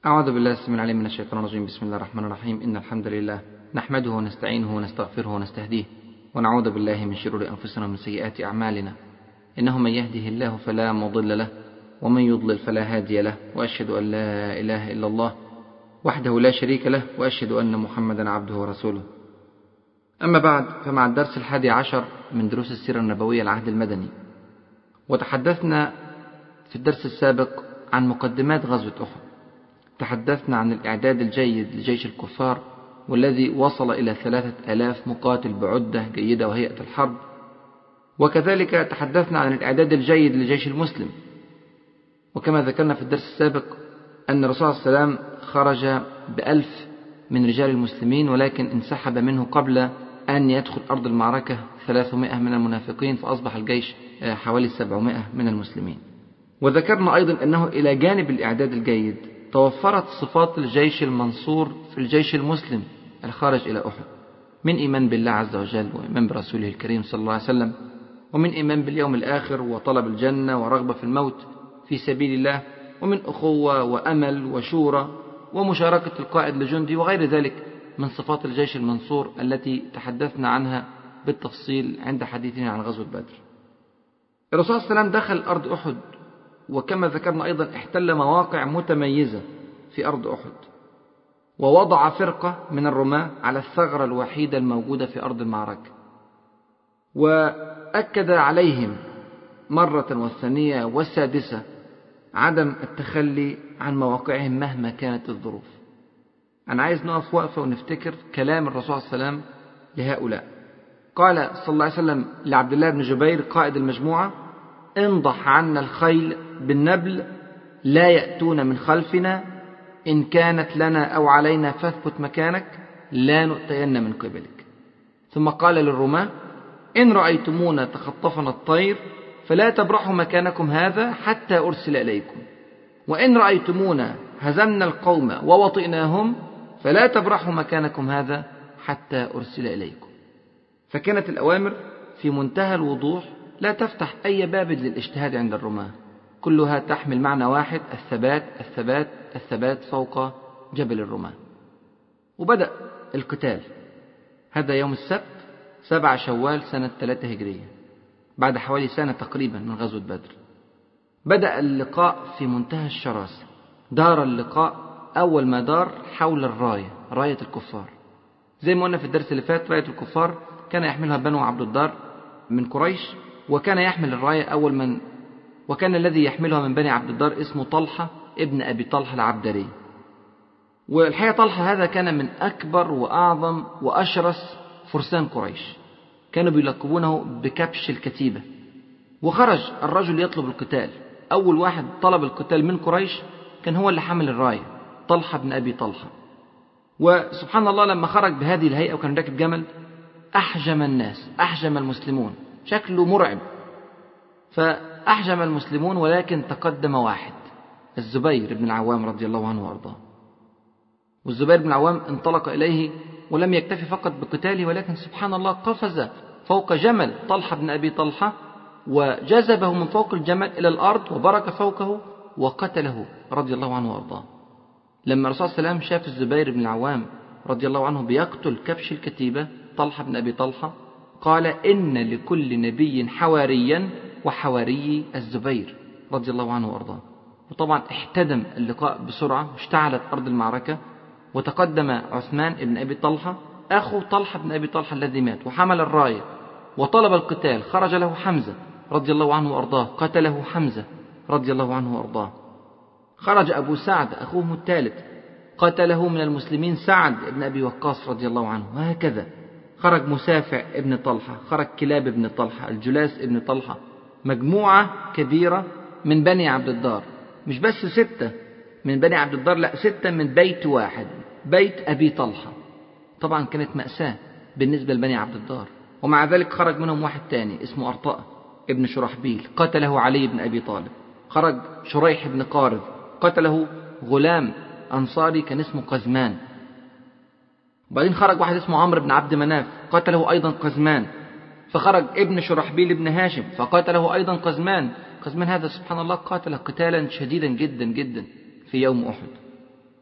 أعوذ بالله السميع العليم من الشيطان الرجيم. بسم الله الرحمن الرحيم. إن الحمد لله نحمده ونستعينه ونستغفره ونستهديه ونعوذ بالله من شرور أنفسنا ومن سيئات أعمالنا. إنه من يهده الله فلا مضل له ومن يضلل فلا هادي له، وأشهد أن لا إله إلا الله وحده لا شريك له، وأشهد أن محمدا عبده ورسوله. أما بعد، فمع الدرس 11 من دروس السيرة النبوية العهد المدني. وتحدثنا في الدرس السابق عن مقدمات غزوة أحد. تحدثنا عن الإعداد الجيد لجيش الكفار، والذي وصل إلى 3000 مقاتل بعدة جيدة وهيئة الحرب. وكذلك تحدثنا عن الإعداد الجيد لجيش المسلم. وكما ذكرنا في الدرس السابق أن الرسول صلى الله عليه وسلم خرج ب1000 من رجال المسلمين، ولكن انسحب منه قبل أن يدخل أرض المعركة 300 من المنافقين، فأصبح الجيش حوالي 700 من المسلمين. وذكرنا أيضا أنه إلى جانب الإعداد الجيد توفرت صفات الجيش المنصور في الجيش المسلم الخارج إلى أحد، من إيمان بالله عز وجل، وإيمان برسوله الكريم صلى الله عليه وسلم، ومن إيمان باليوم الآخر، وطلب الجنة، ورغبة في الموت في سبيل الله، ومن أخوة وأمل وشورى ومشاركة القائد لجندي، وغير ذلك من صفات الجيش المنصور التي تحدثنا عنها بالتفصيل عند حديثنا عن غزوة بدر. الرسول صلى الله عليه وسلم دخل أرض أحد، وكما ذكرنا أيضا احتل مواقع متميزة في أرض أحد، ووضع فرقة من الرماة على الثغرة الوحيدة الموجودة في أرض المعركة، وأكد عليهم مرة والثانية والسادسة عدم التخلي عن مواقعهم مهما كانت الظروف. أنا عايز نقف وقفة ونفتكر كلام الرسول صلى الله عليه وسلم لهؤلاء. قال صلى الله عليه وسلم لعبد الله بن جبير قائد المجموعة: انضح عنا الخيل بالنبل، لا يأتون من خلفنا، إن كانت لنا أو علينا فاثبت مكانك، لا نؤتين من قبلك. ثم قال للرماة: إن رأيتمونا تخطفنا الطير فلا تبرحوا مكانكم هذا حتى أرسل إليكم، وإن رأيتمونا هزمنا القوم ووطئناهم فلا تبرحوا مكانكم هذا حتى أرسل إليكم. فكانت الأوامر في منتهى الوضوح، لا تفتح أي باب للاجتهاد عند الرماة، كلها تحمل معنى واحد: الثبات الثبات الثبات فوق جبل الرماة. وبدأ القتال. هذا يوم السبت 7 شوال سنة 3 هجرية، بعد حوالي سنة تقريبا من غزوة بدر. بدأ اللقاء في منتهى الشراسة. دار اللقاء أول ما دار حول الراية، راية الكفار. زي ما قلنا في الدرس اللي فات، راية الكفار كان يحملها بنو عبد الدار من قريش، وكان يحمل الراية وكان الذي يحملها من بني عبد الدار اسمه طلحة ابن أبي طلحة العبدري. والحقيقة طلحة هذا كان من أكبر وأعظم وأشرس فرسان قريش، كانوا بيلقبونه بكبش الكتيبة. وخرج الرجل يطلب القتال. أول واحد طلب القتال من قريش كان هو اللي حمل الراية، طلحة بن أبي طلحة. وسبحان الله، لما خرج بهذه الهيئة وكان راكب جمل، أحجم الناس، أحجم المسلمون، شكله مرعب. فأحجم المسلمون، ولكن تقدم واحد، الزبير بن العوام رضي الله عنه وأرضاه. والزبير بن العوام انطلق إليه ولم يكتفي فقط بقتاله، ولكن سبحان الله قفز فوق جمل طلحة بن أبي طلحة، وجذبه من فوق الجمل إلى الأرض، وبرك فوقه وقتله رضي الله عنه وأرضاه. لما الرسول صلى الله عليه وسلم شاف الزبير بن العوام رضي الله عنه بيقتل كبش الكتيبة طلحة بن أبي طلحة، قال: إن لكل نبي حواريا، وحواري الزبير رضي الله عنه وأرضاه. وطبعا احتدم اللقاء بسرعة، واشتعلت أرض المعركة، وتقدم عثمان بن أبي طلحة أخو طلحة بن أبي طلحة الذي مات، وحمل الراية وطلب القتال. خرج له حمزة رضي الله عنه وأرضاه، قتله حمزة رضي الله عنه وأرضاه. خرج أبو سعد أخوه الثالث، قتله من المسلمين سعد بن أبي وقاص رضي الله عنه. وهكذا خرج مسافع ابن طلحة، خرج كلاب ابن طلحة، الجلاس ابن طلحة، مجموعة كبيرة من بني عبد الدار. مش بس 6 من بني عبد الدار، لا، 6 من بيت واحد، بيت أبي طلحة. طبعا كانت مأساة بالنسبة لبني عبد الدار. ومع ذلك خرج منهم واحد تاني اسمه أرطاء ابن شرحبيل، قتله علي بن أبي طالب. خرج شريح بن قارذ، قتله غلام أنصاري كان اسمه قزمان. وبعدين خرج واحد اسمه عمرو بن عبد مناف، قتله أيضا قزمان. فخرج ابن شرحبيل بن هاشم، فقتله أيضا قزمان. قزمان هذا سبحان الله قاتل قتالا شديدا جدا جدا في يوم أحد.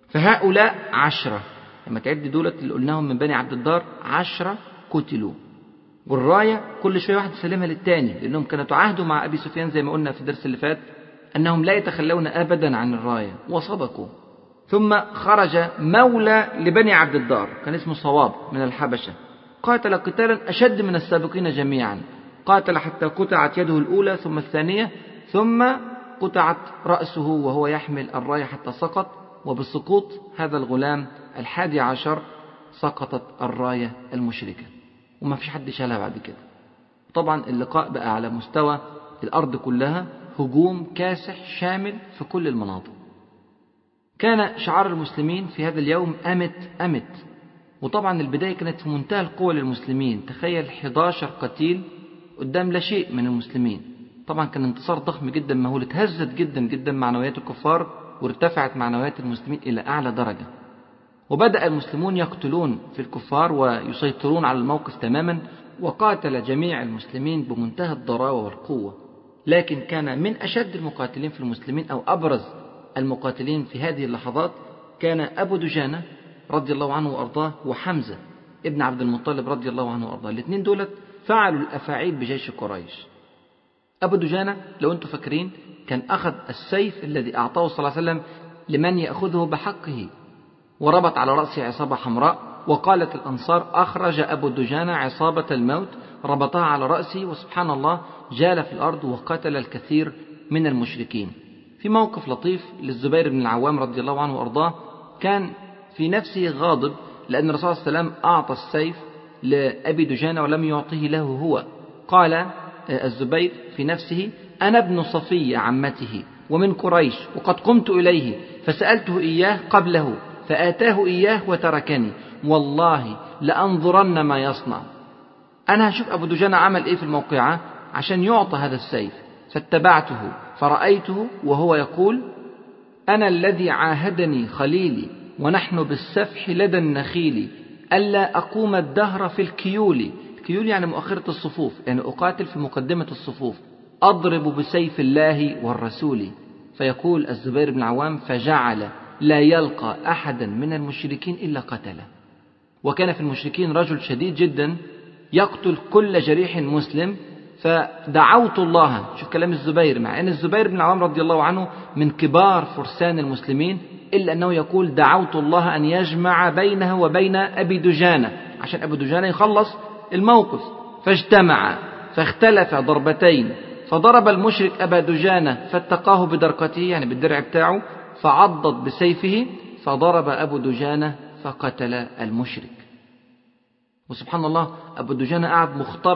فهؤلاء 10 لما تعد دولة اللي قلناهم من بني عبد الدار 10 قتلوا. والراية كل شوية واحد يسلمها للتاني، لأنهم كانوا تعاهدوا مع أبي سفيان زي ما قلنا في الدرس اللي فات أنهم لا يتخلون أبدا عن الراية، وصدقوا. ثم خرج مولى لبني عبد الدار كان اسمه صواب من الحبشة، قاتل قتالا أشد من السابقين جميعا، قاتل حتى قطعت يده الأولى ثم الثانية، ثم قطعت رأسه وهو يحمل الراية حتى سقط. وبسقوط هذا الغلام 11 سقطت الراية المشركة، وما فيش حد شالها بعد كده. طبعا اللقاء بقى على مستوى الأرض كلها، هجوم كاسح شامل في كل المناطق. كان شعار المسلمين في هذا اليوم أمت أمت. وطبعا البداية كانت في منتهى القوة للمسلمين، تخيل 11 قتيل قدام لا شيء من المسلمين. طبعا كان انتصار ضخم جدا مهول، اتهزت جدا جدا معنويات الكفار وارتفعت معنويات المسلمين إلى أعلى درجة. وبدأ المسلمون يقتلون في الكفار ويسيطرون على الموقف تماما، وقاتل جميع المسلمين بمنتهى الضراوة والقوة. لكن كان من أشد المقاتلين في المسلمين أو أبرز المقاتلين في هذه اللحظات كان أبو دجانة رضي الله عنه وأرضاه، وحمزة ابن عبد المطلب رضي الله عنه وأرضاه. الاثنين دولت فعلوا الأفاعيل بجيش قريش. أبو دجانة لو أنتم فاكرين كان أخذ السيف الذي أعطاه صلى الله عليه وسلم لمن يأخذه بحقه، وربط على رأسه عصابة حمراء، وقالت الأنصار أخرج أبو دجانة عصابة الموت، ربطها على رأسه، وسبحان الله جال في الأرض وقتل الكثير من المشركين. في موقف لطيف للزبير بن العوام رضي الله عنه وأرضاه، كان في نفسه غاضب لأن الرسول صلى الله عليه وسلم أعطى السيف لأبي دجانة ولم يعطيه له هو. قال الزبير في نفسه أنا ابن صفية عمته ومن قريش، وقد قمت إليه فسألته إياه قبله فآتاه إياه وتركني، والله لأنظرن ما يصنع. أنا هشوف أبو دجانة عمل إيه في الموقعة عشان يعطى هذا السيف. فاتبعته فرأيته وهو يقول أنا الذي عاهدني خليلي ونحن بالسفح لدى النخيل ألا أقوم الدهر في الكيول. الكيول يعني مؤخرة الصفوف، يعني أقاتل في مقدمة الصفوف، أضرب بسيف الله والرسول. فيقول الزبير بن العوام فجعل لا يلقى أحدا من المشركين إلا قتله. وكان في المشركين رجل شديد جدا يقتل كل جريح مسلم. فدعوت الله، شوف كلام الزبير، مع أن الزبير بن العوام رضي الله عنه من كبار فرسان المسلمين، إلا أنه يقول دعوت الله أن يجمع بينه وبين أبي دجانة عشان أبو دجانة يخلص الموقف. فاجتمع فاختلف ضربتين، فضرب المشرك أبا دجانة فاتقاه بدرقته يعني بالدرع بتاعه، فعضد بسيفه، فضرب أبو دجانة فقتل المشرك. وسبحان الله أبو دجانة قعد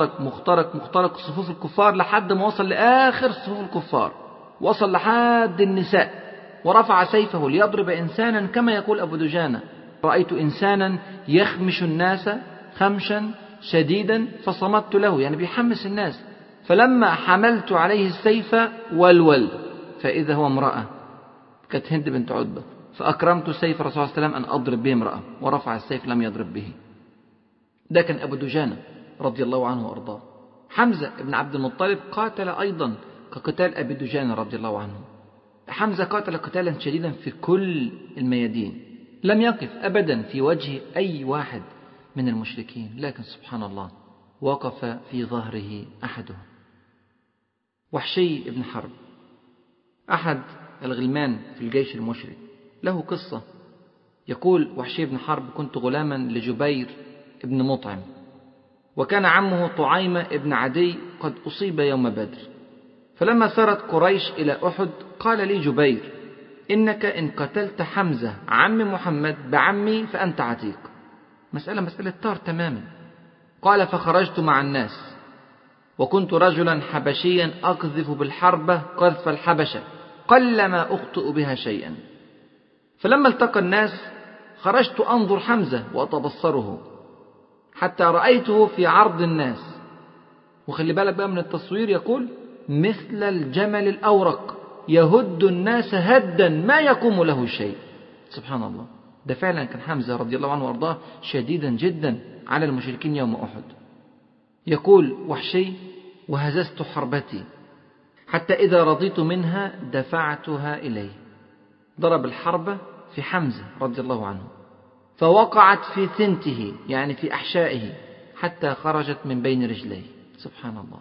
مخترق صفوف الكفار لحد ما وصل لآخر صفوف الكفار، وصل لحد النساء، ورفع سيفه ليضرب إنسانا كما يقول أبو دجانة رأيت إنسانا يخمش الناس خمشا شديدا فصمت له، يعني بيحمس الناس. فلما حملت عليه السيف والول فإذا هو امرأة كانت هند بنت عتبة، فأكرمت سيف الرسول صلى الله عليه وسلم أن أضرب به امرأة، ورفع السيف لم يضرب به. ده كان أبو دجانة رضي الله عنه وأرضاه. حمزة بن عبد المطلب قاتل أيضا كقتال أبي دجانة رضي الله عنه. حمزة قاتل قتالا شديدا في كل الميادين، لم يقف أبدا في وجه أي واحد من المشركين، لكن سبحان الله وقف في ظهره أحدهم. وحشي بن حرب أحد الغلمان في الجيش المشرك له قصة. يقول وحشي بن حرب كنت غلاما لجبير ابن مطعم، وكان عمه طعيمة ابن عدي قد أصيب يوم بدر، فلما سارت قريش إلى أحد قال لي جبير إنك إن قتلت حمزة عم محمد بعمي فأنت عتيق. مسألة طار تماما. قال فخرجت مع الناس، وكنت رجلا حبشيا أقذف بالحربة قذف الحبشة قلما أخطئ بها شيئا. فلما التقى الناس خرجت أنظر حمزة وأتبصره حتى رأيته في عرض الناس، وخلي بالك بقى من التصوير، يقول مثل الجمل الأورق يهد الناس هدا ما يقوم له شيء. سبحان الله، ده فعلا كان حمزة رضي الله عنه وأرضاه شديدا جدا على المشركين يوم أحد. يقول وحشي وهززت حربتي حتى إذا رضيت منها دفعتها إليه. ضرب الحربة في حمزة رضي الله عنه، فوقعت في ثنته يعني في أحشائه حتى خرجت من بين رجليه. سبحان الله.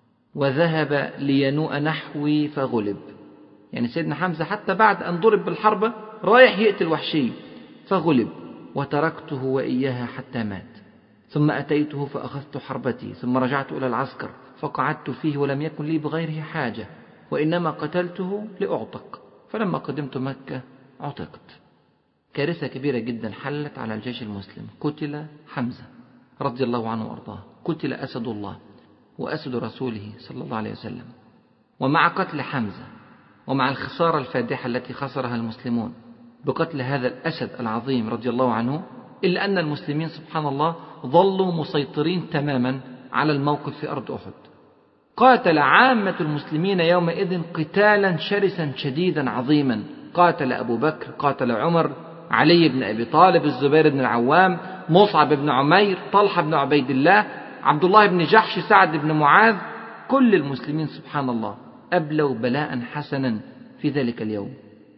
وذهب لينوء نحوي فغلب، يعني سيدنا حمزة حتى بعد أن ضرب بالحربة رايح يقتل وحشي فغلب. وتركته وإياها حتى مات، ثم أتيته فأخذت حربتي، ثم رجعت إلى العسكر فقعدت فيه ولم يكن لي بغيره حاجة، وإنما قتلته لأعتق، فلما قدمت مكة عتقت. كارثة كبيرة جدا حلت على الجيش المسلم. قتل حمزة رضي الله عنه وأرضاه، قتل أسد الله وأسد رسوله صلى الله عليه وسلم. ومع قتل حمزة ومع الخسارة الفادحة التي خسرها المسلمون بقتل هذا الأسد العظيم رضي الله عنه، إلا أن المسلمين سبحان الله ظلوا مسيطرين تماما على الموقف في أرض أحد. قاتل عامة المسلمين يومئذ قتالا شرسا شديدا عظيما. قاتل أبو بكر، قاتل عمر، علي بن أبي طالب، الزبير بن العوام، مصعب بن عمير، طلحة بن عبيد الله، عبد الله بن جحش، سعد بن معاذ. كل المسلمين سبحان الله أبلوا بلاء حسنا في ذلك اليوم.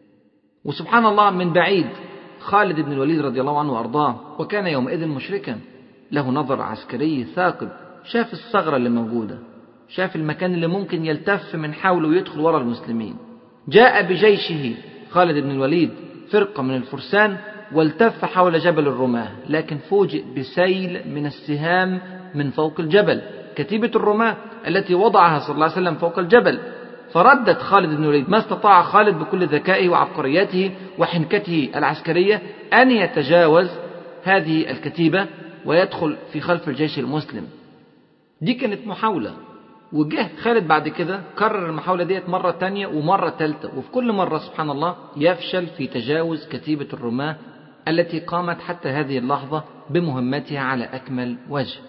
وسبحان الله من بعيد خالد بن الوليد رضي الله عنه وأرضاه، وكان يومئذ مشركا له نظر عسكري ثاقب، شاف الثغرة اللي موجودة، شاف المكان اللي ممكن يلتف من حوله ويدخل وراء المسلمين. جاء بجيشه خالد بن الوليد فرقة من الفرسان والتف حول جبل الرماة، لكن فوجئ بسيل من السهام من فوق الجبل، كتيبة الرماة التي وضعها صلى الله عليه وسلم فوق الجبل. فردت خالد بن الوليد. ما استطاع خالد بكل ذكائه وعبقريته وحنكته العسكرية أن يتجاوز هذه الكتيبة ويدخل في خلف الجيش المسلم. دي كانت محاولة، وجه خالد بعد كده كرر المحاولة ديت مرة تانية ومرة تالتة، وفي كل مرة سبحان الله يفشل في تجاوز كتيبة الرماة التي قامت حتى هذه اللحظة بمهمتها على أكمل وجه.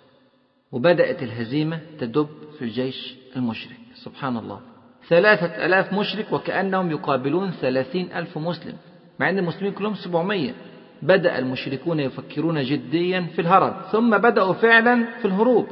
وبدأت الهزيمة تدب في الجيش المشرك. سبحان الله، 3000 مشرك وكأنهم يقابلون 30,000 مسلم، مع أن المسلمين كلهم 700. بدأ المشركون يفكرون جديا في الهرب، ثم بدأوا فعلا في الهروب،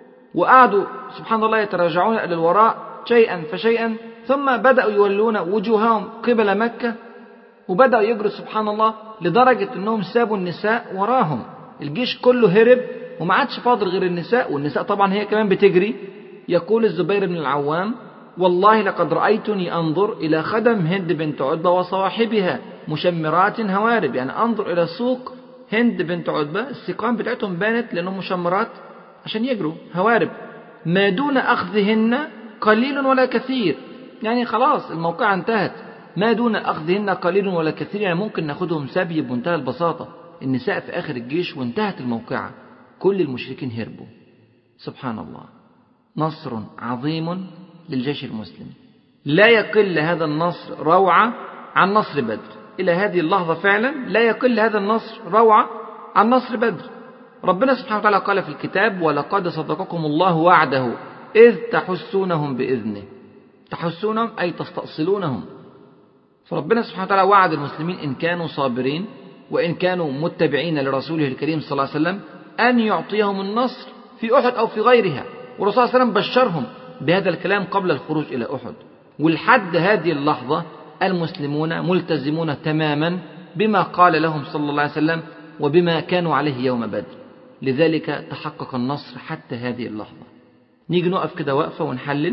وقعدوا سبحان الله يتراجعون إلى الوراء شيئا فشيئا، ثم بدأوا يولون وجوههم قبل مكة، وبدأوا يجروا سبحان الله لدرجة أنهم سابوا النساء وراهم. الجيش كله هرب وما عادش فاضل غير النساء، والنساء طبعا هي كمان بتجري. يقول الزبير بن العوام: والله لقد رأيتني أنظر إلى خدم هند بنت عتبة وصواحبها مشمرات هوارب، يعني أنظر إلى سوق هند بنت عتبة السقام بتاعتهم بانت لأنهم مشمرات عشان يجروا هوارب، ما دون أخذهن قليل ولا كثير، يعني خلاص الموقع انتهت. ما دون أخذهن قليل ولا كثير، يعني ممكن ناخدهم سبي بمنتهى البساطة. النساء في آخر الجيش وانتهت الموقعة، كل المشركين هربوا. سبحان الله، نصر عظيم للجيش المسلم. لا يقل هذا النصر روعة عن نصر بدر. إلى هذه اللحظة فعلا لا يقل هذا النصر روعة عن نصر بدر. ربنا سبحانه وتعالى قال في الكتاب: ولقد صدقكم الله وعده إذ تحسونهم بإذنه. تحسونهم أي تستأصلونهم. فربنا سبحانه وتعالى وعد المسلمين إن كانوا صابرين وإن كانوا متبعين لرسوله الكريم صلى الله عليه وسلم أن يعطيهم النصر في أحد أو في غيرها. والرسول صلى الله عليه وسلم بشرهم بهذا الكلام قبل الخروج إلى أحد. ولحد هذه اللحظة المسلمون ملتزمون تماما بما قال لهم صلى الله عليه وسلم وبما كانوا عليه يوم بدر، لذلك تحقق النصر حتى هذه اللحظة. نيجي نقف كده وقفة ونحلل،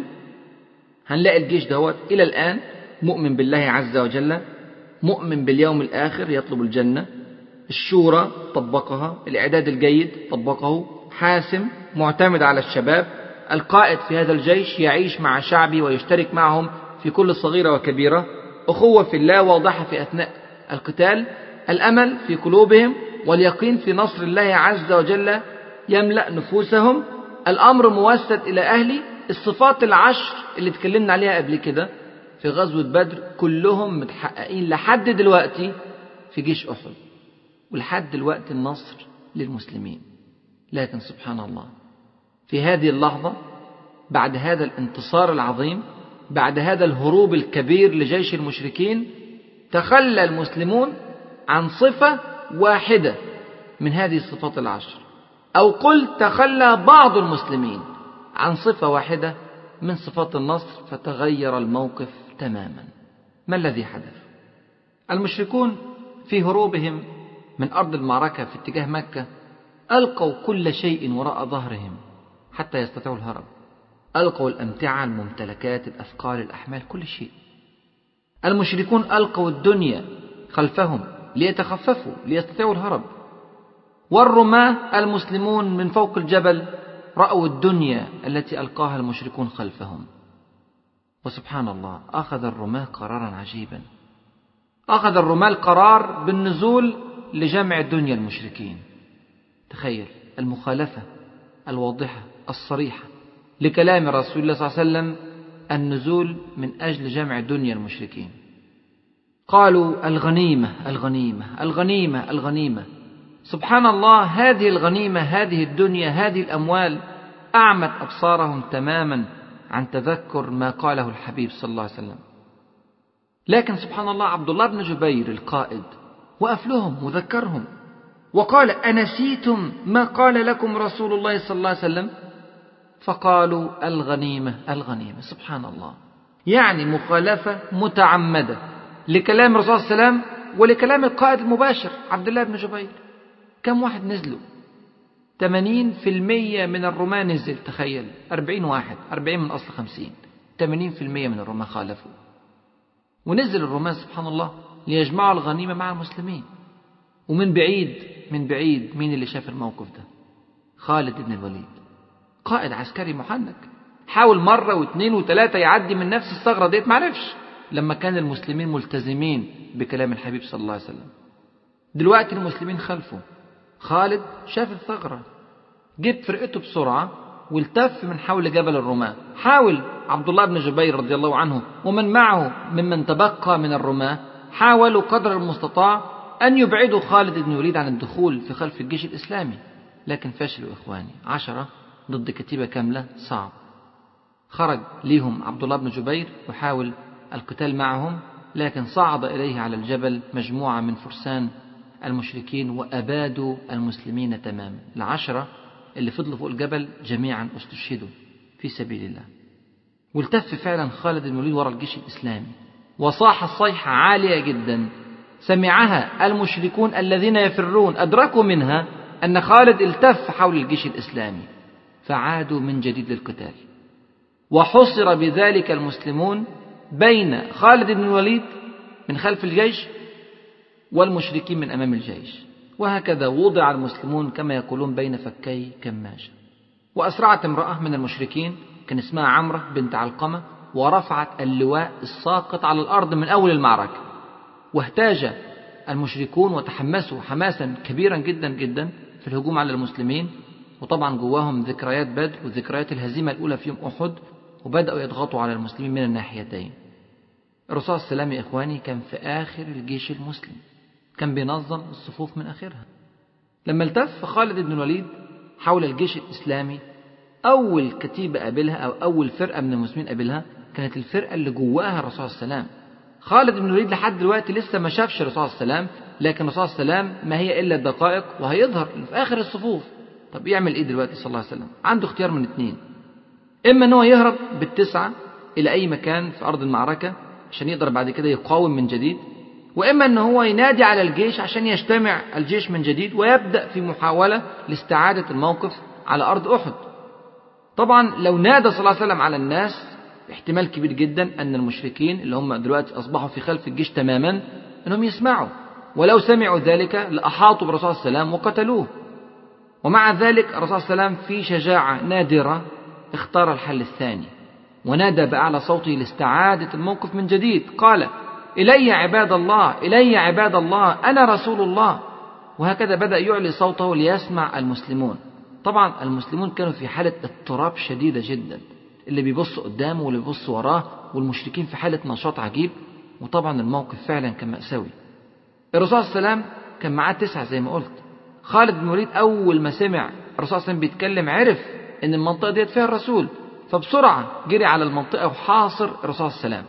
هنلاقي الجيش دوت إلى الآن مؤمن بالله عز وجل، مؤمن باليوم الآخر، يطلب الجنة، الشورى طبقها، الإعداد الجيد طبقه، حاسم معتمد على الشباب، القائد في هذا الجيش يعيش مع شعبه ويشترك معهم في كل صغيرة وكبيرة، أخوة في الله واضحة في أثناء القتال، الأمل في قلوبهم واليقين في نصر الله عز وجل يملأ نفوسهم، الأمر موسد إلى أهلي. الصفات العشر اللي اتكلمنا عليها قبل كده في غزوة بدر كلهم متحققين لحد دلوقتي في جيش أحد، ولحد دلوقتي النصر للمسلمين. لكن سبحان الله في هذه اللحظة بعد هذا الانتصار العظيم، بعد هذا الهروب الكبير لجيش المشركين، تخلى المسلمون عن صفة واحدة من هذه الصفات العشر، أو قل تخلى بعض المسلمين عن صفة واحدة من صفات النصر، فتغير الموقف تماما. ما الذي حدث؟ المشركون في هروبهم من أرض المعركة في اتجاه مكة ألقوا كل شيء وراء ظهرهم حتى يستطيعوا الهرب. ألقوا الأمتعة، الممتلكات، الأثقال، الأحمال، كل شيء. المشركون ألقوا الدنيا خلفهم ليتخففوا ليستطيعوا الهرب. والرماة المسلمون من فوق الجبل رأوا الدنيا التي ألقاها المشركون خلفهم. وسبحان الله، أخذ الرماة قرارا عجيبا. أخذ الرماة القرار بالنزول لجمع الدنيا المشركين. تخيل المخالفة الواضحة الصريحة لكلام رسول الله صلى الله عليه وسلم، النزول من أجل جمع دنيا المشركين. قالوا الغنيمة الغنيمة الغنيمة الغنيمة. سبحان الله، هذه الغنيمة، هذه الدنيا، هذه الأموال أعمت أبصارهم تماما عن تذكر ما قاله الحبيب صلى الله عليه وسلم. لكن سبحان الله، عبد الله بن جبير القائد وقف لهم وذكرهم وقال: أنسيتم ما قال لكم رسول الله صلى الله عليه وسلم؟ فقالوا الغنيمة الغنيمة. سبحان الله، يعني مخالفة متعمدة لكلام الرسول صلى الله عليه وسلم ولكلام القائد المباشر عبد الله بن جبير. كم واحد نزلوا؟ 80% من الرماة نزل. تخيل، 40 واحد، 40 من أصل 50، 80% من الرماة خالفوا. ونزل الرماة سبحان الله ليجمعوا الغنيمة مع المسلمين. ومن بعيد من بعيد مين اللي شاف الموقف ده؟ خالد بن الوليد، قائد عسكري محنك، حاول مرة واثنين وثلاثة يعدي من نفس الثغرة ديت، معرفش لما كان المسلمين ملتزمين بكلام الحبيب صلى الله عليه وسلم. دلوقتي المسلمين خلفه. خالد شاف الثغرة، جيب فرقته بسرعة والتف من حول جبل الرماة. حاول عبد الله بن جبير رضي الله عنه ومن معه ممن تبقى من الرماة حاولوا قدر المستطاع أن يبعدوا خالد بن الوليد عن الدخول في خلف الجيش الإسلامي، لكن فشلوا إخواني. 10 ضد كتيبة كاملة، صعب. خرج ليهم عبد الله بن جبير يحاول القتال معهم، لكن صعد إليه على الجبل مجموعة من فرسان المشركين وأبادوا المسلمين تماما. 10 اللي فضلوا فوق الجبل جميعا استشهدوا في سبيل الله. والتف فعلا خالد بن الوليد وراء الجيش الإسلامي وصاح صيحة عالية جدا سمعها المشركون الذين يفرون، أدركوا منها أن خالد التف حول الجيش الإسلامي، فعادوا من جديد للقتال. وحصر بذلك المسلمون بين خالد بن الوليد من خلف الجيش والمشركين من أمام الجيش، وهكذا وضع المسلمون كما يقولون بين فكي كماشة. وأسرعت امرأة من المشركين كان اسمها عمرة بنت علقمة، ورفعت اللواء الساقط على الأرض من أول المعركة. واهتاج المشركون وتحمسوا حماسا كبيرا جدا جدا في الهجوم على المسلمين، وطبعا جواهم ذكريات بدر وذكريات الهزيمة الأولى في يوم أحد، وبدأوا يضغطوا على المسلمين من الناحيتين. الرسول صلى الله عليه وسلم يا إخواني كان في آخر الجيش المسلم، كان بينظم الصفوف من آخرها. لما التف خالد بن الوليد حول الجيش الإسلامي، أول كتيبة قابلها أو أول فرقة من المسلمين قابلها كانت الفرقة اللي جواها الرسول صلى الله عليه وسلم. خالد بن الوليد لحد دلوقتي لسه ما شافش الرسول صلى الله عليه وسلم، لكن الرسول صلى الله عليه وسلم ما هي إلا دقائق وهيظهر في آخر الصفوف. طب يعمل إيه دلوقتي صلى الله عليه وسلم؟ عنده اختيار من 2: إما أنه يهرب بال9 إلى أي مكان في أرض المعركة عشان يقدر بعد كده يقاوم من جديد، وإما أنه هو ينادي على الجيش عشان يجتمع الجيش من جديد ويبدأ في محاولة لاستعادة الموقف على أرض أحد. طبعا لو نادى صلى الله عليه وسلم على الناس، احتمال كبير جدا أن المشركين اللي هم دلوقتي أصبحوا في خلف الجيش تماما أنهم يسمعوا، ولو سمعوا ذلك لأحاطوا بالرسول صلى الله عليه وسلم وقتلوه. ومع ذلك الرسول صلى الله عليه وسلم في شجاعة نادرة اختار الحل الثاني، ونادى بأعلى صوته لاستعادة الموقف من جديد. قال: إلي عباد الله، إلي عباد الله، أنا رسول الله. وهكذا بدأ يعلي صوته ليسمع المسلمون. طبعا المسلمون كانوا في حالة اضطراب شديدة جدا، اللي بيبص قدامه واللي بيبص وراه، والمشركين في حالة نشاط عجيب. وطبعا الموقف فعلا كان مأساوي. الرسول صلى الله عليه وسلم كان معاه 9 زي ما قلت. خالد بن الوليد أول ما سمع الرسول صلى الله عليه وسلم بيتكلم عرف إن المنطقة ديت فيها الرسول، فبسرعة جري على المنطقة وحاصر الرسول صلى الله عليه وسلم.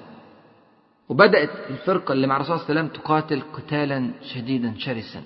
وبدأت الفرقة اللي مع الرسول صلى الله عليه وسلم تقاتل قتالا شديدا شرسا،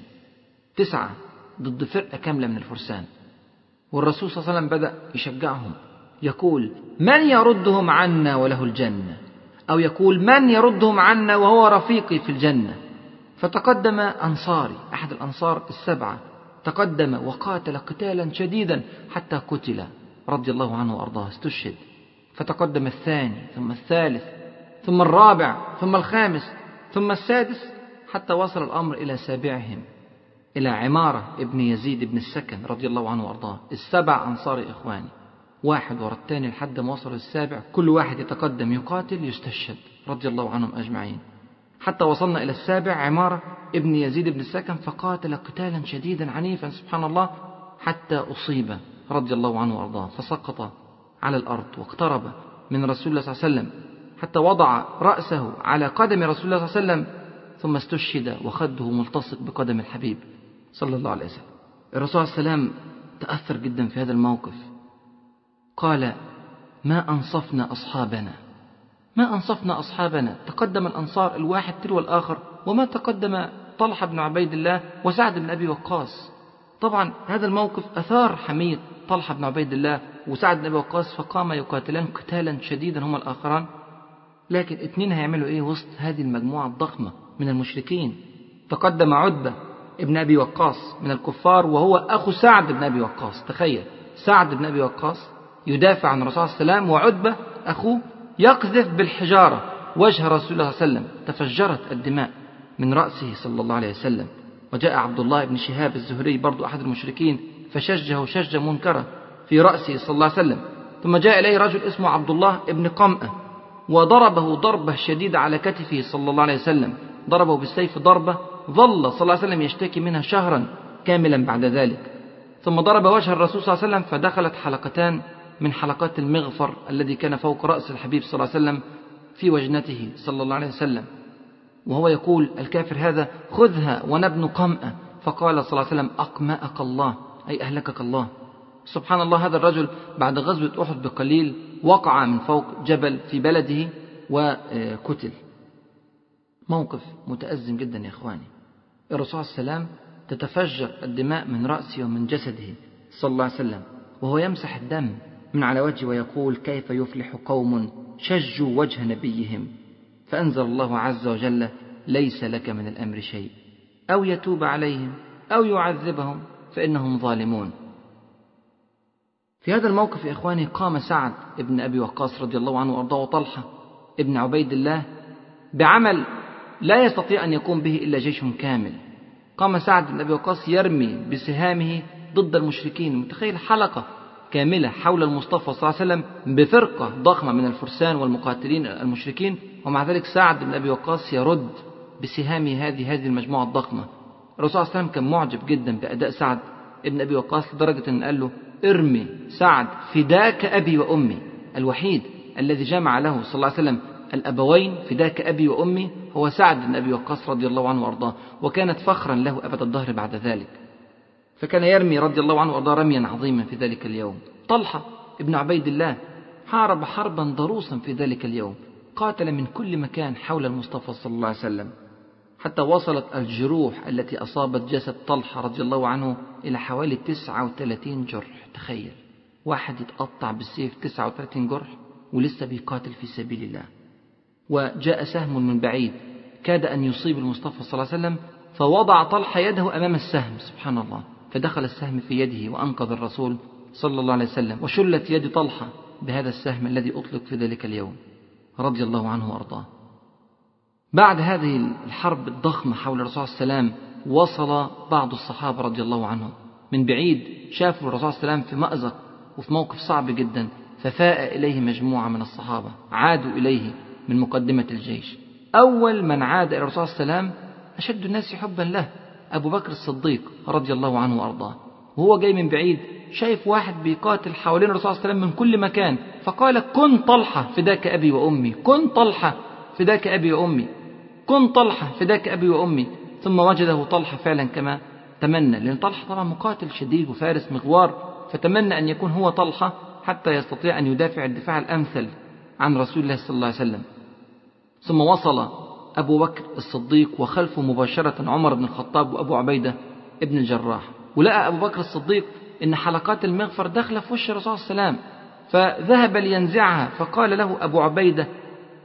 9 ضد فرقة كاملة من الفرسان. والرسول صلى الله عليه وسلم بدأ يشجعهم، يقول: من يردهم عنا وله الجنة، أو يقول: من يردهم عنا وهو رفيقي في الجنة. فتقدم أنصاري أحد الأنصار السبعة، تقدم وقاتل قتالا شديدا حتى قتل رضي الله عنه وأرضاه، استشهد. فتقدم الثاني ثم الثالث ثم الرابع ثم الخامس ثم السادس، حتى وصل الأمر إلى سابعهم، إلى عمارة ابن يزيد بن السكن رضي الله عنه وأرضاه. السبع أنصار إخواني، واحد ورا الثاني لحد ما وصلوا السابع، كل واحد يتقدم يقاتل يستشهد رضي الله عنهم أجمعين، حتى وصلنا إلى السابع عمارة ابن يزيد بن السكن، فقاتل قتالا شديدا عنيفا سبحان الله حتى أصيب رضي الله عنه وأرضاه، فسقط على الأرض واقترب من رسول الله صلى الله عليه وسلم حتى وضع رأسه على قدم رسول الله صلى الله عليه وسلم، ثم استشهد وخده ملتصق بقدم الحبيب صلى الله عليه وسلم. الرسول صلى الله عليه وسلم تأثر جدا في هذا الموقف، قال: ما أنصفنا أصحابنا، ما أنصفنا أصحابنا. تقدم الأنصار الواحد تلو الآخر، وما تقدم طلحة بن عبيد الله وسعد بن أبي وقاص. طبعا هذا الموقف أثار حمية طلحة بن عبيد الله وسعد بن أبي وقاص، فقام يقاتلان قتالا شديدا هما الآخران. لكن اثنين هيعملوا إيه وسط هذه المجموعة الضخمة من المشركين؟ تقدم عتبة ابن أبي وقاص من الكفار، وهو أخو سعد بن أبي وقاص. تخيل، سعد بن أبي وقاص يدافع عن الرسول صلى الله عليه وسلم، وعتبة أخوه يقذف بالحجارة وجه رسول الله صلى الله عليه وسلم، تفجرت الدماء من رأسه صلى الله عليه وسلم. وجاء عبد الله بن شهاب الزهري برضو أحد المشركين فشجه شجة منكرة في رأسه صلى الله عليه وسلم. ثم جاء إليه رجل اسمه عبد الله بن قمأة وضربه ضربة شديدة على كتفه صلى الله عليه وسلم، ضربه بالسيف ضربة ظل صلى الله عليه وسلم يشتكي منها شهرا كاملا بعد ذلك. ثم ضرب وجه الرسول صلى الله عليه وسلم فدخلت حلقتان من حلقات المغفر الذي كان فوق رأس الحبيب صلى الله عليه وسلم في وجنته صلى الله عليه وسلم، وهو يقول الكافر هذا: خذها وأنا ابن قمأة. فقال صلى الله عليه وسلم: أقمأك الله، أي أهلكك الله. سبحان الله، هذا الرجل بعد غزوة أحد بقليل وقع من فوق جبل في بلده وقتل. موقف متأزم جدا يا إخواني. الرسول صلى الله عليه وسلم تتفجر الدماء من رأسه ومن جسده صلى الله عليه وسلم، وهو يمسح الدم من على وجهه ويقول: كيف يفلح قوم شجوا وجه نبيهم؟ فأنزل الله عز وجل: ليس لك من الأمر شيء، أو يتوب عليهم أو يعذبهم فإنهم ظالمون. في هذا الموقف يا إخواني قام سعد ابن أبي وقاص رضي الله عنه وأرضاه وطلحة ابن عبيد الله بعمل لا يستطيع أن يقوم به إلا جيش كامل. قام سعد بن أبي وقاص يرمي بسهامه ضد المشركين. متخيل حلقة كاملة حول المصطفى صلى الله عليه وسلم بفرقة ضخمة من الفرسان والمقاتلين المشركين، ومع ذلك سعد بن أبي وقاص يرد بسهامه هذه المجموعة الضخمة. الرسول صلى الله عليه وسلم كان معجب جدا بأداء سعد ابن أبي وقاص لدرجة أن قال له: ارمي سعد فداك أبي وأمي. الوحيد الذي جمع له صلى الله عليه وسلم الأبوين فداك أبي وأمي هو سعد بن أبي وقاص رضي الله عنه وأرضاه، وكانت فخرا له أبد الدهر بعد ذلك. فكان يرمي رضي الله عنه وأرضاه رميا عظيما في ذلك اليوم. طلحة ابن عبيد الله حارب حربا ضروسا في ذلك اليوم، قاتل من كل مكان حول المصطفى صلى الله عليه وسلم، حتى وصلت الجروح التي أصابت جسد طلحة رضي الله عنه إلى حوالي 39 جرح. تخيل واحد يتقطع بالسيف 39 جرح ولسه بيقاتل في سبيل الله. وجاء سهم من بعيد كاد أن يصيب المصطفى صلى الله عليه وسلم، فوضع طلحة يده أمام السهم سبحان الله، فدخل السهم في يده وأنقذ الرسول صلى الله عليه وسلم، وشلت يد طلحة بهذا السهم الذي أطلق في ذلك اليوم رضي الله عنه وأرضاه. بعد هذه الحرب الضخمة حول الرسول صلى الله عليه وسلم وصل بعض الصحابة رضي الله عنهم من بعيد، شافوا الرسول صلى الله عليه وسلم في مأزق وفي موقف صعب جدا، ففاء إليه مجموعة من الصحابة عادوا إليه من مقدمة الجيش. أول من عاد إلى الرسول صلى الله عليه وسلم أشد الناس حبا له أبو بكر الصديق رضي الله عنه وأرضاه، وهو جاي من بعيد شايف واحد بيقاتل حوالين الرسول صلى الله عليه وسلم من كل مكان، فقال: كن طلحة فداك أبي وأمي، كن طلحة فداك أبي وأمي، كن طلحة فداك أبي وأمي. ثم وجده طلحة فعلا كما تمنى، لأن طلحة طبعا مقاتل شديد وفارس مغوار، فتمنى أن يكون هو طلحة حتى يستطيع أن يدافع الدفاع الأمثل عن رسول الله صلى الله عليه وسلم. ثم وصل أبو بكر الصديق وخلفه مباشرة عمر بن الخطاب وأبو عبيدة ابن الجراح، ولقى أبو بكر الصديق إن حلقات المغفر داخلة في وش الرسول صلى الله عليه وسلم، فذهب لينزعها، فقال له أبو عبيدة: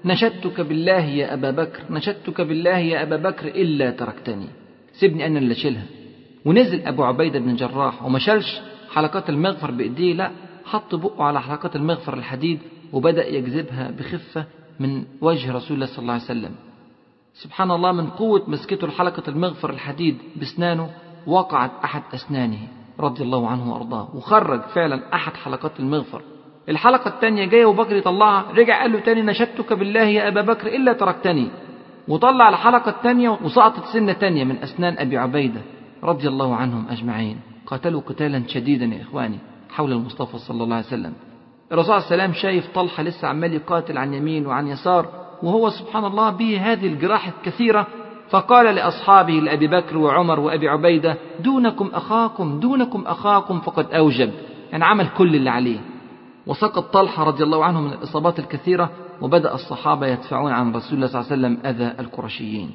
نشدتك بالله يا أبا بكر، نشدتك بالله يا أبا بكر إلا تركتني، سيبني أنا اللي أشيلها. ونزل أبو عبيدة بن الجراح وما شالش حلقات المغفر بإيديه، لا، حط بقه على حلقات المغفر الحديد وبدأ يجذبها بخفة من وجه رسول الله صلى الله عليه وسلم. سبحان الله، من قوة مسكته لحلقة المغفر الحديد بسنانه وقعت أحد أسنانه رضي الله عنه وأرضاه، وخرج فعلا أحد حلقات المغفر. الحلقة الثانية جاية وبكر يطلعها، رجع قال له تاني نشدتك بالله يا أبا بكر إلا تركتني، وطلع الحلقة الثانية وسقطت سنة ثانية من أسنان أبي عبيدة رضي الله عنهم أجمعين. قاتلوا قتالا شديدا يا إخواني حول المصطفى صلى الله عليه وسلم. الرسول عليه السلام شايف طلحة لسه عمال يقاتل عن يمين وعن يسار، وهو سبحان الله به هذه الجراح الكثيرة، فقال لأصحابه لأبي بكر وعمر وأبي عبيدة دونكم أخاكم، دونكم أخاكم فقد أوجب، يعني عمل كل اللي عليه. وسقط طلحة رضي الله عنه من الإصابات الكثيرة، وبدأ الصحابة يدفعون عن رسول الله صلى الله عليه وسلم أذى القرشيين.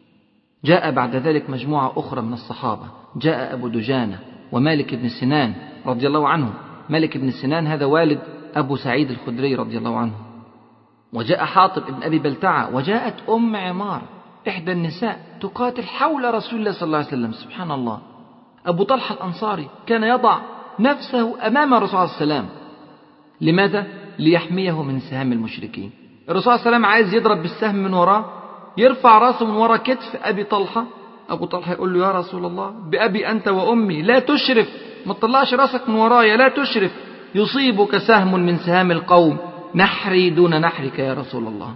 جاء بعد ذلك مجموعة أخرى من الصحابة، جاء أبو دجانة ومالك بن سنان رضي الله عنه. مالك بن سنان هذا والد أبو سعيد الخدري رضي الله عنه. وجاء حاطب بن أبي بلتعة، وجاءت أم عمار إحدى النساء تقاتل حول رسول الله صلى الله عليه وسلم. سبحان الله، أبو طلحة الأنصاري كان يضع نفسه أمام الرسول صلى الله عليه وسلم. لماذا؟ ليحميه من سهام المشركين. الرسول صلى الله عليه وسلم عايز يضرب بالسهم من وراه، يرفع راسه من وراء كتف أبي طلحة. أبو طلحة يقول له يا رسول الله بأبي أنت وأمي لا تشرف، ما تطلعش راسك من ورايا، لا تشرف، يصيبك سهم من سهام القوم، نحري دون نحرك يا رسول الله.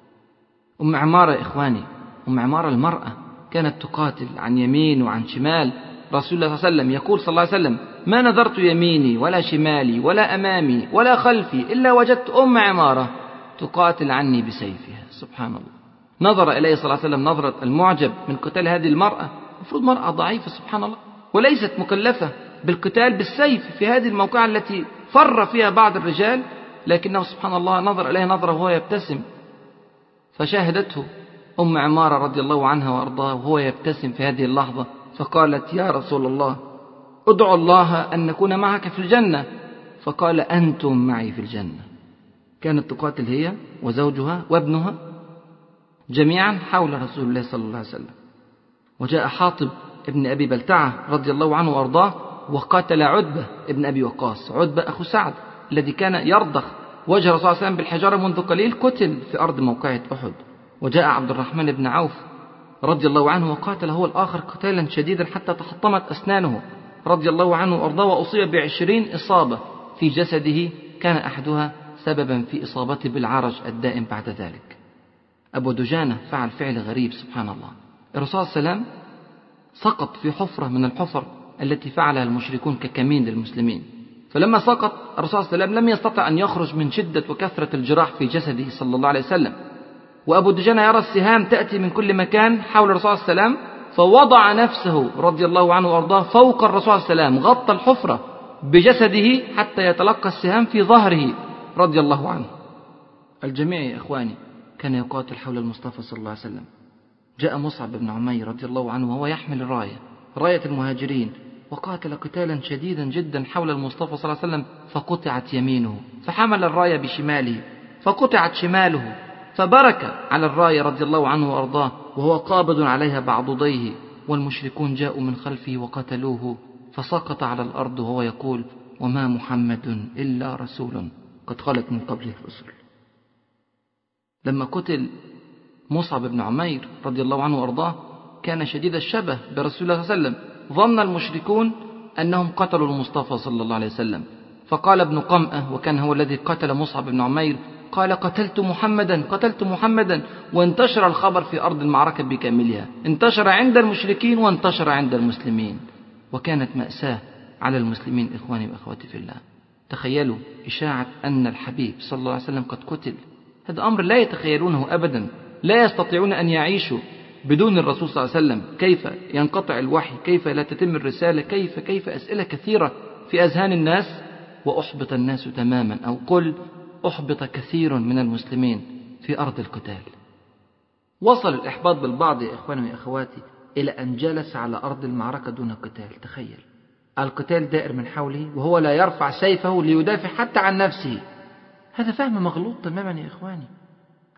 أم عمارة يا إخواني، أم عمارة المرأة كانت تقاتل عن يمين وعن شمال رسول الله صلى الله عليه وسلم. يقول صلى الله عليه وسلم ما نظرت يميني ولا شمالي ولا أمامي ولا خلفي إلا وجدت أم عمارة تقاتل عني بسيفها. سبحان الله، نظر إليه صلى الله عليه وسلم نظرة المعجب من قتال هذه المرأة، المفروض مرأة ضعيفة سبحان الله، وليست مكلفة بالقتال بالسيف في هذه الموقعة التي فر فيها بعض الرجال، لكنه سبحان الله نظر إليه نظرة وهو يبتسم. فشاهدته أم عمارة رضي الله عنها وأرضاها وهو يبتسم في هذه اللحظة، فقالت يا رسول الله ادعو الله أن نكون معك في الجنة. فقال أنتم معي في الجنة. كانت تقاتل هي وزوجها وابنها جميعا حول رسول الله صلى الله عليه وسلم. وجاء حاطب ابن أبي بلتعة رضي الله عنه وأرضاه وقاتل عتبة ابن أبي وقاص. عتبة أخو سعد الذي كان يرضخ وجه الرسول صلى الله عليه وسلم بالحجارة منذ قليل، قتل في أرض موقعة أحد. وجاء عبد الرحمن بن عوف رضي الله عنه وقاتل هو الآخر قتالا شديدا حتى تحطمت أسنانه رضي الله عنه وأرضاه، وأصيب ب20 إصابة في جسده، كان أحدها سببا في إصابته بالعرج الدائم بعد ذلك. أبو دجانة فعل فعل غريب سبحان الله. الرسول صلى الله عليه وسلم سقط في حفرة من الحفر التي فعلها المشركون ككمين للمسلمين، فلما سقط الرسول صلى الله عليه وسلم لم يستطع أن يخرج من شدة وكثرة الجراح في جسده صلى الله عليه وسلم. وأبو دجانة يرى السهام تأتي من كل مكان حول الرسول صلى الله عليه وسلم، فوضع نفسه رضي الله عنه وأرضاه فوق الرسول صلى الله عليه وسلم، غطى الحفرة بجسده حتى يتلقى السهام في ظهره رضي الله عنه. الجميع يا إخواني كان يقاتل حول المصطفى صلى الله عليه وسلم. جاء مصعب بن عمير رضي الله عنه وهو يحمل الراية، راية المهاجرين، وقاتل قتالا شديدا جدا حول المصطفى صلى الله عليه وسلم، فقطعت يمينه، فحمل الراية بشماله فقطعت شماله، فبرك على الراية رضي الله عنه وأرضاه وهو قابض عليها بعضديه، والمشركون جاءوا من خلفه وقتلوه، فسقط على الأرض وهو يقول وما محمد إلا رسول قد خلت من قبله الرسل. لما قتل مصعب بن عمير رضي الله عنه وأرضاه كان شديد الشبه برسول الله صلى الله عليه وسلم، ظن المشركون أنهم قتلوا المصطفى صلى الله عليه وسلم، فقال ابن قمأة وكان هو الذي قتل مصعب بن عمير قال قتلت محمدا قتلت محمدا، وانتشر الخبر في أرض المعركة بكاملها، انتشر عند المشركين وانتشر عند المسلمين، وكانت مأساة على المسلمين. إخواني وأخواتي في الله، تخيلوا إشاعة أن الحبيب صلى الله عليه وسلم قد قتل، هذا أمر لا يتخيلونه أبدا، لا يستطيعون أن يعيشوا بدون الرسول صلى الله عليه وسلم. كيف ينقطع الوحي؟ كيف لا تتم الرسالة؟ كيف أسئلة كثيرة في أذهان الناس، وأحبط الناس تماما، أو قل أحبط كثير من المسلمين في أرض القتال. وصل الإحباط بالبعض يا إخواني وأخواتي إلى أن جلس على أرض المعركة دون قتال. تخيل القتال دائر من حوله وهو لا يرفع سيفه ليدافع حتى عن نفسه. هذا فهم مغلوط تماما يا إخواني.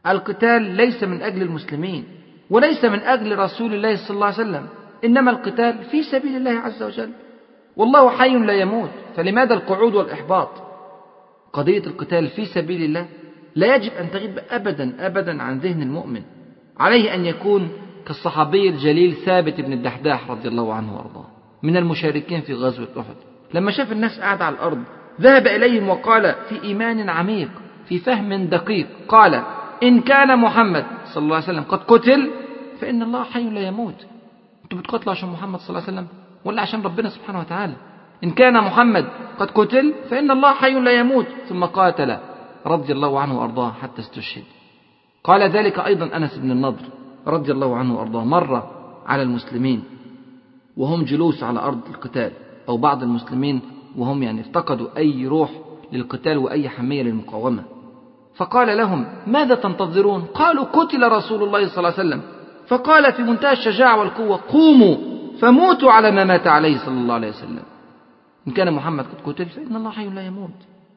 القتال ليس من أجل المسلمين وليس من أجل رسول الله صلى الله عليه وسلم، إنما القتال في سبيل الله عز وجل، والله حي لا يموت، فلماذا القعود والإحباط؟ قضية القتال في سبيل الله لا يجب أن تغيب أبدا عن ذهن المؤمن. عليه أن يكون كالصحابي الجليل ثابت بن الدحداح رضي الله عنه وأرضاه من المشاركين في غزوة أحد، لما شاف الناس قاعدة على الأرض ذهب إليهم وقال في إيمان عميق في فهم دقيق، قال: إن كان محمد صلى الله عليه وسلم قد قتل فإن الله حي لا يموت. أنتم بتقتلوا عشان محمد صلى الله عليه وسلم ولا عشان ربنا سبحانه وتعالى؟ إن كان محمد قد قتل فإن الله حي لا يموت. ثم قاتل رضي الله عنه وأرضاه حتى استشهد. قال ذلك أيضا أنس بن النضر رضي الله عنه وأرضاه، مر على المسلمين وهم جلوس على أرض القتال، أو بعض المسلمين وهم افتقدوا أي روح للقتال وأي حمية للمقاومة، فقال لهم: ماذا تنتظرون؟ قالوا: قتل رسول الله صلى الله عليه وسلم. فقال في منتهى الشجاعة والقوة: قوموا فموتوا على ما مات عليه صلى الله عليه وسلم. إن كان محمد قد قتل فإن الله حي لا يموت.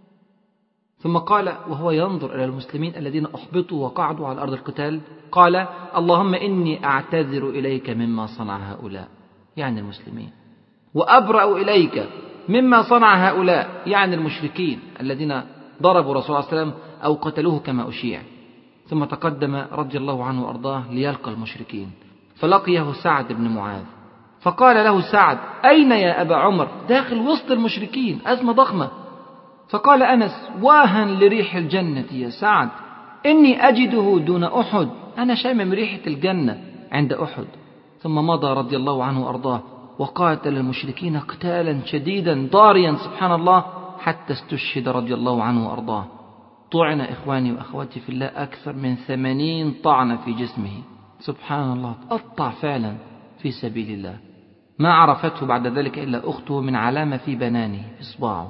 ثم قال وهو ينظر إلى المسلمين الذين أحبطوا وقعدوا على أرض القتال، قال: اللهم إني أعتذر إليك مما صنع هؤلاء، يعني المسلمين، وأبرأ إليك مما صنع هؤلاء، يعني المشركين الذين ضربوا رسول الله صلى الله عليه وسلم أو قتلوه كما أشيع. ثم تقدم رضي الله عنه وأرضاه ليلقى المشركين، فلقيه سعد بن معاذ، فقال له سعد: أين يا أبا عمر؟ داخل وسط المشركين، أزمة ضخمة. فقال أنس: واها لريح الجنة يا سعد، إني أجده دون أحد، أنا شامم ريحة الجنة عند أحد. ثم مضى رضي الله عنه وأرضاه وقاتل المشركين قتالا شديدا ضاريا سبحان الله حتى استشهد رضي الله عنه وأرضاه. طعن إخواني وأخواتي في الله أكثر من 80 طعنة في جسمه، سبحان الله، تقطع فعلا في سبيل الله. ما عرفته بعد ذلك إلا أخته من علامة في بنانه في إصبعه.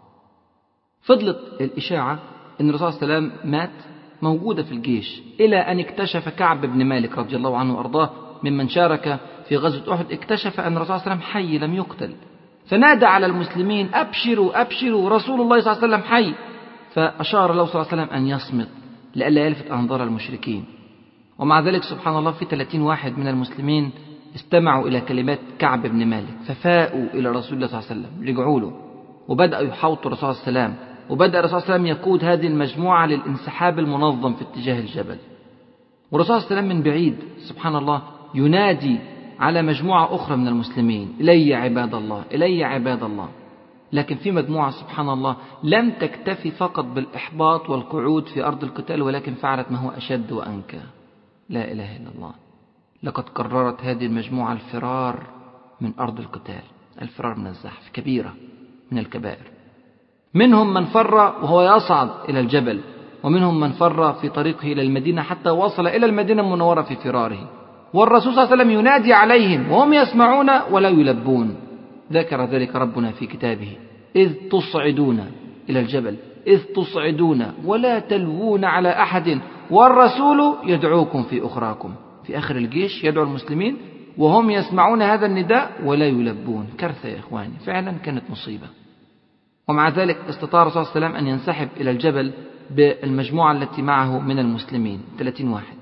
فضلت الإشاعة أن الرسول صلى الله عليه وسلم مات موجودة في الجيش، إلى أن اكتشف كعب بن مالك رضي الله عنه وأرضاه ممن شارك في غزوة أحد، اكتشف أن الرسول صلى الله عليه وسلم حي لم يقتل، فنادى على المسلمين: أبشروا أبشروا، رسول الله صلى الله عليه وسلم حي. فأشار له صلى الله عليه وسلم أن يصمت لئلا يلفت أنظار المشركين. ومع ذلك سبحان الله في 30 واحد من المسلمين استمعوا إلى كلمات كعب بن مالك، ففاءوا إلى رسول الله صلى الله عليه وسلم، رجعوا له وبدأوا يحوطوا الرسول صلى الله عليه وسلم، وبدأ الرسول صلى الله عليه وسلم يقود هذه المجموعة للانسحاب المنظم في اتجاه الجبل. والرسول صلى الله عليه وسلم من بعيد سبحان الله ينادي على مجموعة أخرى من المسلمين: إلي عباد الله، إلي عباد الله. لكن في مجموعة سبحان الله لم تكتفي فقط بالإحباط والقعود في أرض القتال، ولكن فعلت ما هو أشد وأنكى. لا إله إلا الله، لقد قررت هذه المجموعة الفرار من أرض القتال، الفرار من الزحف، كبيرة من الكبائر. منهم من فر وهو يصعد إلى الجبل، ومنهم من فر في طريقه إلى المدينة حتى وصل إلى المدينة المنورة في فراره، والرسول صلى الله عليه وسلم ينادي عليهم وهم يسمعون ولا يلبون. ذكر ذلك ربنا في كتابه: إذ تصعدون إلى الجبل، إذ تصعدون ولا تلوون على أحد والرسول يدعوكم في أخراكم. في آخر الجيش يدعو المسلمين وهم يسمعون هذا النداء ولا يلبون. كارثة يا إخواني، فعلا كانت مصيبة. ومع ذلك استطاع الرسول صلى الله عليه وسلم أن ينسحب إلى الجبل بالمجموعة التي معه من المسلمين 30 واحد.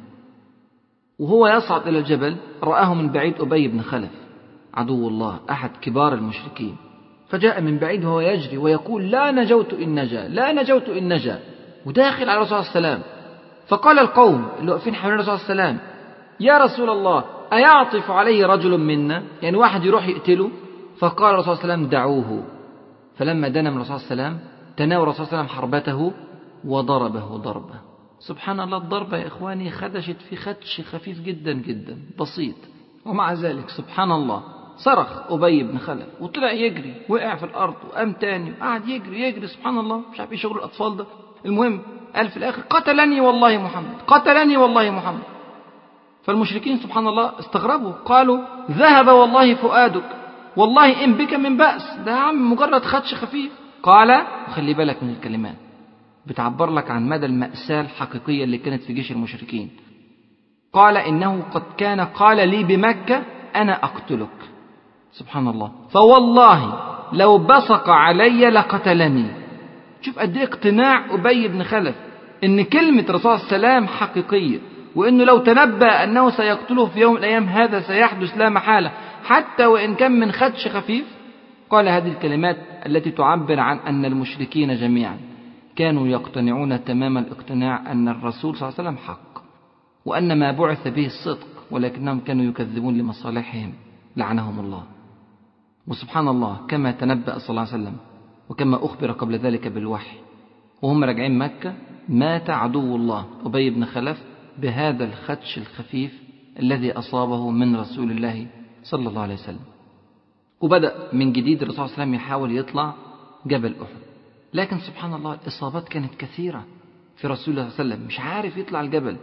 وهو يصعد إلى الجبل رآه من بعيد أبي بن خلف عدو الله أحد كبار المشركين، فجاء من بعيد وهو يجري ويقول: لا نجوت إن نجا، لا نجوت إن نجا، وداخل على الرسول صلى الله عليه وسلم. فقال القوم اللي واقفين حوالين الرسول صلى الله عليه وسلم: يا رسول الله أيعطف عليه رجل منا، يعني واحد يروح يقتله؟ فقال الرسول صلى الله عليه وسلم: دعوه. فلما دنا من الرسول صلى الله عليه وسلم تناول الرسول صلى الله عليه وسلم حربته وضربه ضربة. سبحان الله، الضربة يا إخواني خدشت في خدش خفيف جدا جدا بسيط، ومع ذلك سبحان الله صرخ أبي بن خلف وطلع يجري، وقع في الأرض وقام تاني وقعد يجري سبحان الله، مش عارف ايه شغل الأطفال ده. المهم قال في الآخر: قتلني والله محمد، قتلني والله محمد. فالمشركين سبحان الله استغربوا، قالوا: ذهب والله فؤادك، والله إن بك من بأس، ده يا عم مجرد خدش خفيف. قال، وخلي بالك من الكلمات بتعبر لك عن مدى المأساة الحقيقية اللي كانت في جيش المشركين. قال: إنه قد كان قال لي بمكة: أنا أقتلك. سبحان الله، فوالله لو بصق علي لقتلني. شوف قد ايه اقتناع أبي بن خلف إن كلمة الرسول صلى الله عليه وسلم حقيقية، وإنه لو تنبأ أنه سيقتله في يوم من الأيام هذا سيحدث لا محالة، حتى وإن كان من خدش خفيف. قال هذه الكلمات التي تعبر عن أن المشركين جميعا كانوا يقتنعون تمام الاقتناع أن الرسول صلى الله عليه وسلم حق، وأن ما بعث به الصدق، ولكنهم كانوا يكذبون لمصالحهم لعنهم الله. وسبحان الله، كما تنبأ صلى الله عليه وسلم وكما أخبر قبل ذلك بالوحي، وهم راجعين مكة مات عدو الله أبي بن خلف بهذا الخدش الخفيف الذي أصابه من رسول الله صلى الله عليه وسلم. وبدأ من جديد الرسول صلى الله عليه وسلم يحاول يطلع جبل أحد، لكن سبحان الله الإصابات كانت كثيرة في رسول الله صلى الله عليه وسلم، مش عارف يطلع الجبل.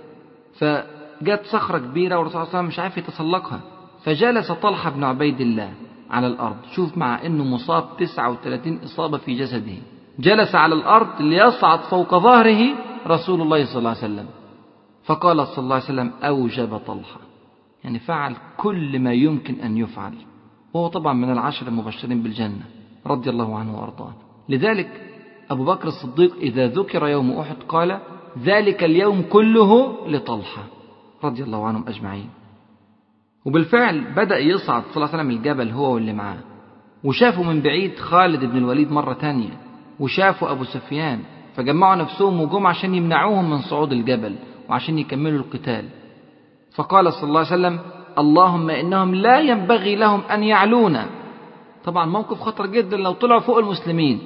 فجت صخرة كبيرة والرسول صلى الله عليه وسلم مش عارف يتسلقها، فجلس طلحة بن عبيد الله على الأرض. شوف، مع أنه مصاب 39 إصابة في جسده، جلس على الأرض ليصعد فوق ظهره رسول الله صلى الله عليه وسلم. فقال صلى الله عليه وسلم: أوجب طلحة، يعني فعل كل ما يمكن أن يفعل، وهو طبعا من العشر المبشرين بالجنة رضي الله عنه وأرضاه. لذلك أبو بكر الصديق إذا ذكر يوم أحد قال: ذلك اليوم كله لطلحة رضي الله عنهم أجمعين. وبالفعل بدأ يصعد صلى الله عليه وسلم الجبل هو واللي معاه، وشافوا من بعيد خالد بن الوليد مرة تانية، وشافوا أبو سفيان، فجمعوا نفسهم وجم عشان يمنعوهم من صعود الجبل وعشان يكملوا القتال. فقال صلى الله عليه وسلم: اللهم إنهم لا ينبغي لهم أن يعلونا. طبعا موقف خطر جدا لو طلعوا فوق المسلمين.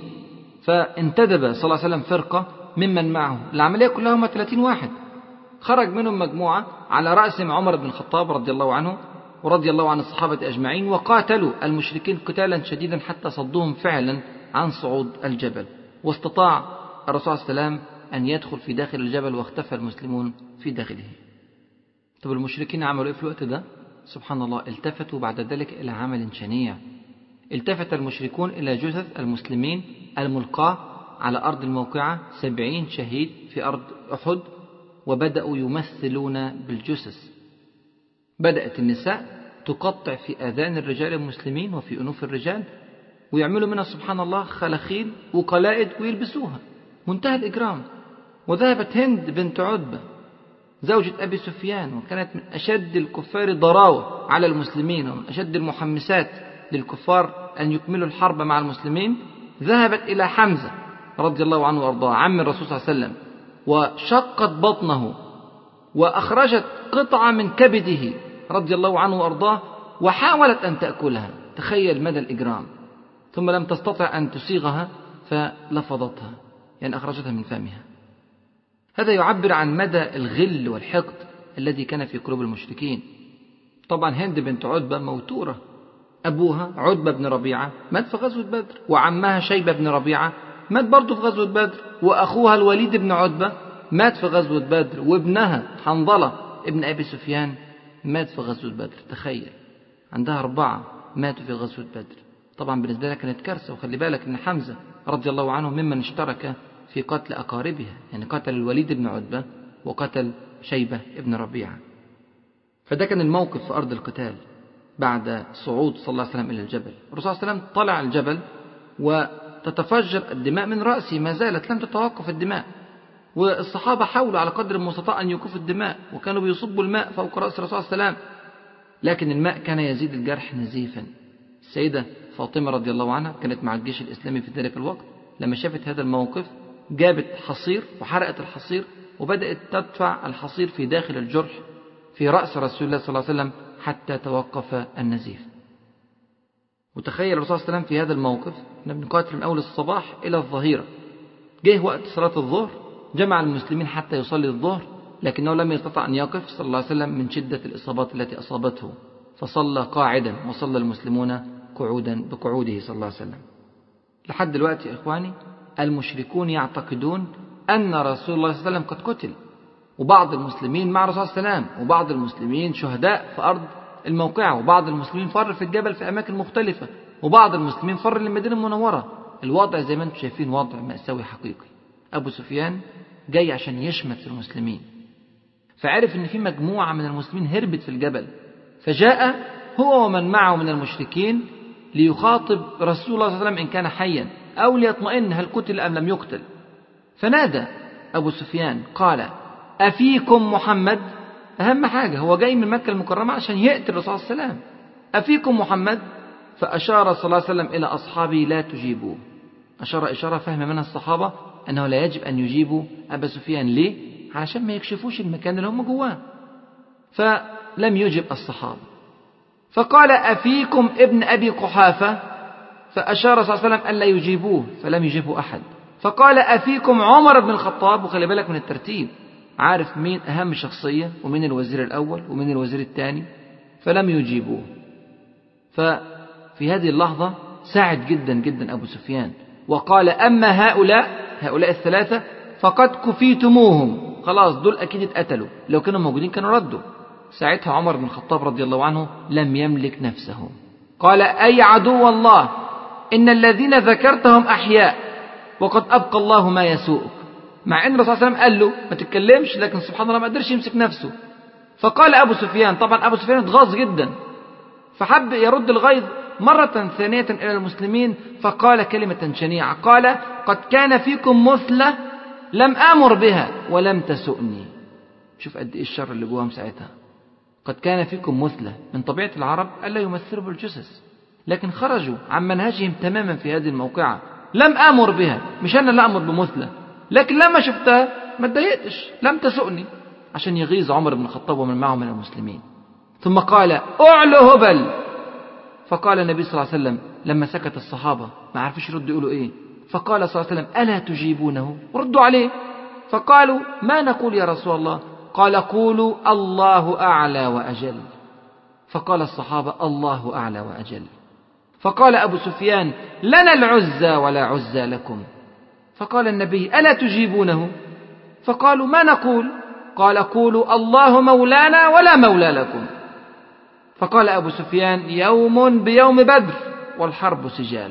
فانتدب صلى الله عليه وسلم فرقة ممن معه، العملية كلها هم 30 واحد، خرج منهم مجموعة على رأسهم عمر بن الخطاب رضي الله عنه ورضي الله عن الصحابة أجمعين، وقاتلوا المشركين قتالا شديدا حتى صدوهم فعلا عن صعود الجبل. واستطاع الرسول صلى الله عليه وسلم أن يدخل في داخل الجبل، واختفى المسلمون في داخله. طب المشركين عملوا إيه في الوقت ده؟ سبحان الله، التفتوا بعد ذلك إلى عمل شنيع. التفت المشركون إلى جثث المسلمين الملقاة على أرض الموقعة، 70 شهيد في أرض أحد، وبدأوا يمثلون بالجثث. بدأت النساء تقطع في آذان الرجال المسلمين وفي أنوف الرجال، ويعملوا منها سبحان الله خلاخيل وقلائد ويلبسوها، منتهى الإجرام. وذهبت هند بنت عتبة زوجة أبي سفيان، وكانت من أشد الكفار ضراوة على المسلمين ومن أشد المحمسات للكفار أن يكملوا الحرب مع المسلمين. ذهبت إلى حمزة رضي الله عنه وأرضاه عم الرسول صلى الله عليه وسلم، وشقت بطنه وأخرجت قطعة من كبده رضي الله عنه وأرضاه، وحاولت أن تأكلها. تخيل مدى الإجرام. ثم لم تستطع أن تسيغها فلفظتها، يعني أخرجتها من فمها. هذا يعبر عن مدى الغل والحقد الذي كان في قلوب المشركين. طبعا هند بنت عتبة موتورة، أبوها عتبة بن ربيعة مات في غزوة بدر، وعمها شيبة بن ربيعة مات برضه في غزوة بدر، وأخوها الوليد بن عتبة مات في غزوة بدر، وابنها حنظلة ابن أبي سفيان مات في غزوة بدر. تخيل، عندها 4 ماتوا في غزوة بدر. طبعا بالنسبة لها كانت كارثة. وخلي بالك أن حمزة رضي الله عنه ممن اشترك في قتل أقاربها، يعني قتل الوليد بن عتبة وقتل شيبة ابن ربيعة. فده كان الموقف في أرض القتال بعد صعود صلى الله عليه وسلم إلى الجبل. الرسول صلى الله عليه وسلم طلع الجبل وتتفجر الدماء من رأسه، ما زالت لم تتوقف الدماء، والصحابة حاولوا على قدر المستطاع أن يوقفوا الدماء، وكانوا بيصبوا الماء فوق رأس الرسول صلى الله عليه وسلم، لكن الماء كان يزيد الجرح نزيفا. السيدة فاطمة رضي الله عنها كانت مع الجيش الإسلامي في ذلك الوقت، لما شافت هذا الموقف جابت حصير وحرقت الحصير، وبدأت تدفع الحصير في داخل الجرح في رأس رسول الله صلى الله عليه وسلم حتى توقف النزيف. وتخيل الرسول صلى الله عليه وسلم في هذا الموقف، احنا بنقاتل من أول الصباح إلى الظهيرة، جه وقت صلاة الظهر جمع المسلمين حتى يصلي الظهر، لكنه لم يستطع أن يقف صلى الله عليه وسلم من شدة الإصابات التي أصابته، فصلى قاعدا وصلى المسلمون قعودا بقعوده صلى الله عليه وسلم. لحد دلوقتي يا إخواني المشركون يعتقدون أن رسول الله صلى الله عليه وسلم قد قتل، وبعض المسلمين مع رسول الله صلى الله عليه وسلم، وبعض المسلمين شهداء في أرض الموقعة، وبعض المسلمين فر في الجبل في أماكن مختلفة، وبعض المسلمين فر للمدينة المنورة. الوضع زي ما انتم شايفين وضع مأساوي حقيقي. أبو سفيان جاي عشان يشمت المسلمين، فعرف ان في مجموعة من المسلمين هربت في الجبل، فجاء هو ومن معه من المشركين ليخاطب رسول الله صلى الله عليه وسلم إن كان حيا، أو ليطمئن هل قتل أم لم يقتل. فنادى أبو سفيان قال أفيكم محمد؟ أهم حاجة هو جاي من مكة المكرمة عشان يقتل الرسول صلى الله عليه وسلم. أفيكم محمد؟ فأشار صلى الله عليه وسلم إلى أصحابه لا تجيبوه. أشار إشارة فهم منها الصحابة أنه لا يجب أن يجيبوا أبا سفيان. ليه؟ علشان ما يكشفوش المكان اللي هم جواه. فلم يجب الصحابة. فقال أفيكم ابن أبي قحافة؟ فأشار صلى الله عليه وسلم ألا يجيبوه، فلم يجيبه أحد. فقال أفيكم عمر بن الخطاب؟ وخلي بالك من الترتيب، عارف مين أهم شخصية ومين الوزير الأول ومين الوزير الثاني، فلم يجيبوه. ففي هذه اللحظة ساعد جدا جدا أبو سفيان وقال أما هؤلاء الثلاثة فقد كفيتموهم، خلاص دول أكيد اتقتلوا، لو كانوا موجودين كانوا ردوا. ساعتها عمر بن الخطاب رضي الله عنه لم يملك نفسه، قال أي عدو الله إن الذين ذكرتهم أحياء وقد أبقى الله ما يسوءك. مع أن الرسول صلى الله عليه وسلم قال له ما تتكلمش، لكن سبحان الله ما قدرش يمسك نفسه. فقال أبو سفيان، طبعا أبو سفيان اتغاظ جدا، فحب يرد الغيظ مرة ثانية إلى المسلمين، فقال كلمة شنيعة، قال قد كان فيكم مثلة لم آمر بها ولم تسؤني. شوف قد إيه الشر اللي جواهم ساعتها. قد كان فيكم مثلة، من طبيعة العرب ألا يمثلوا بالجثث، لكن خرجوا عن منهجهم تماما في هذه الموقعة. لم آمر بها، مش أنا لا أمر بمثلة، لكن لما شفتها ما اتضايقتش، لم تسؤني، عشان يغيظ عمر بن الخطاب ومن معه من المسلمين. ثم قال أعلو هبل. فقال النبي صلى الله عليه وسلم لما سكت الصحابة ما عرفش يردوا يقولوا إيه، فقال صلى الله عليه وسلم ألا تجيبونه؟ ردوا عليه. فقالوا ما نقول يا رسول الله؟ قال قولوا الله أعلى وأجل. فقال الصحابة الله أعلى وأجل. فقال أبو سفيان لنا العزى ولا عزى لكم. فقال النبي ألا تجيبونه؟ فقالوا ما نقول؟ قال قولوا الله مولانا ولا مولى لكم. فقال أبو سفيان يوم بيوم بدر والحرب سجال.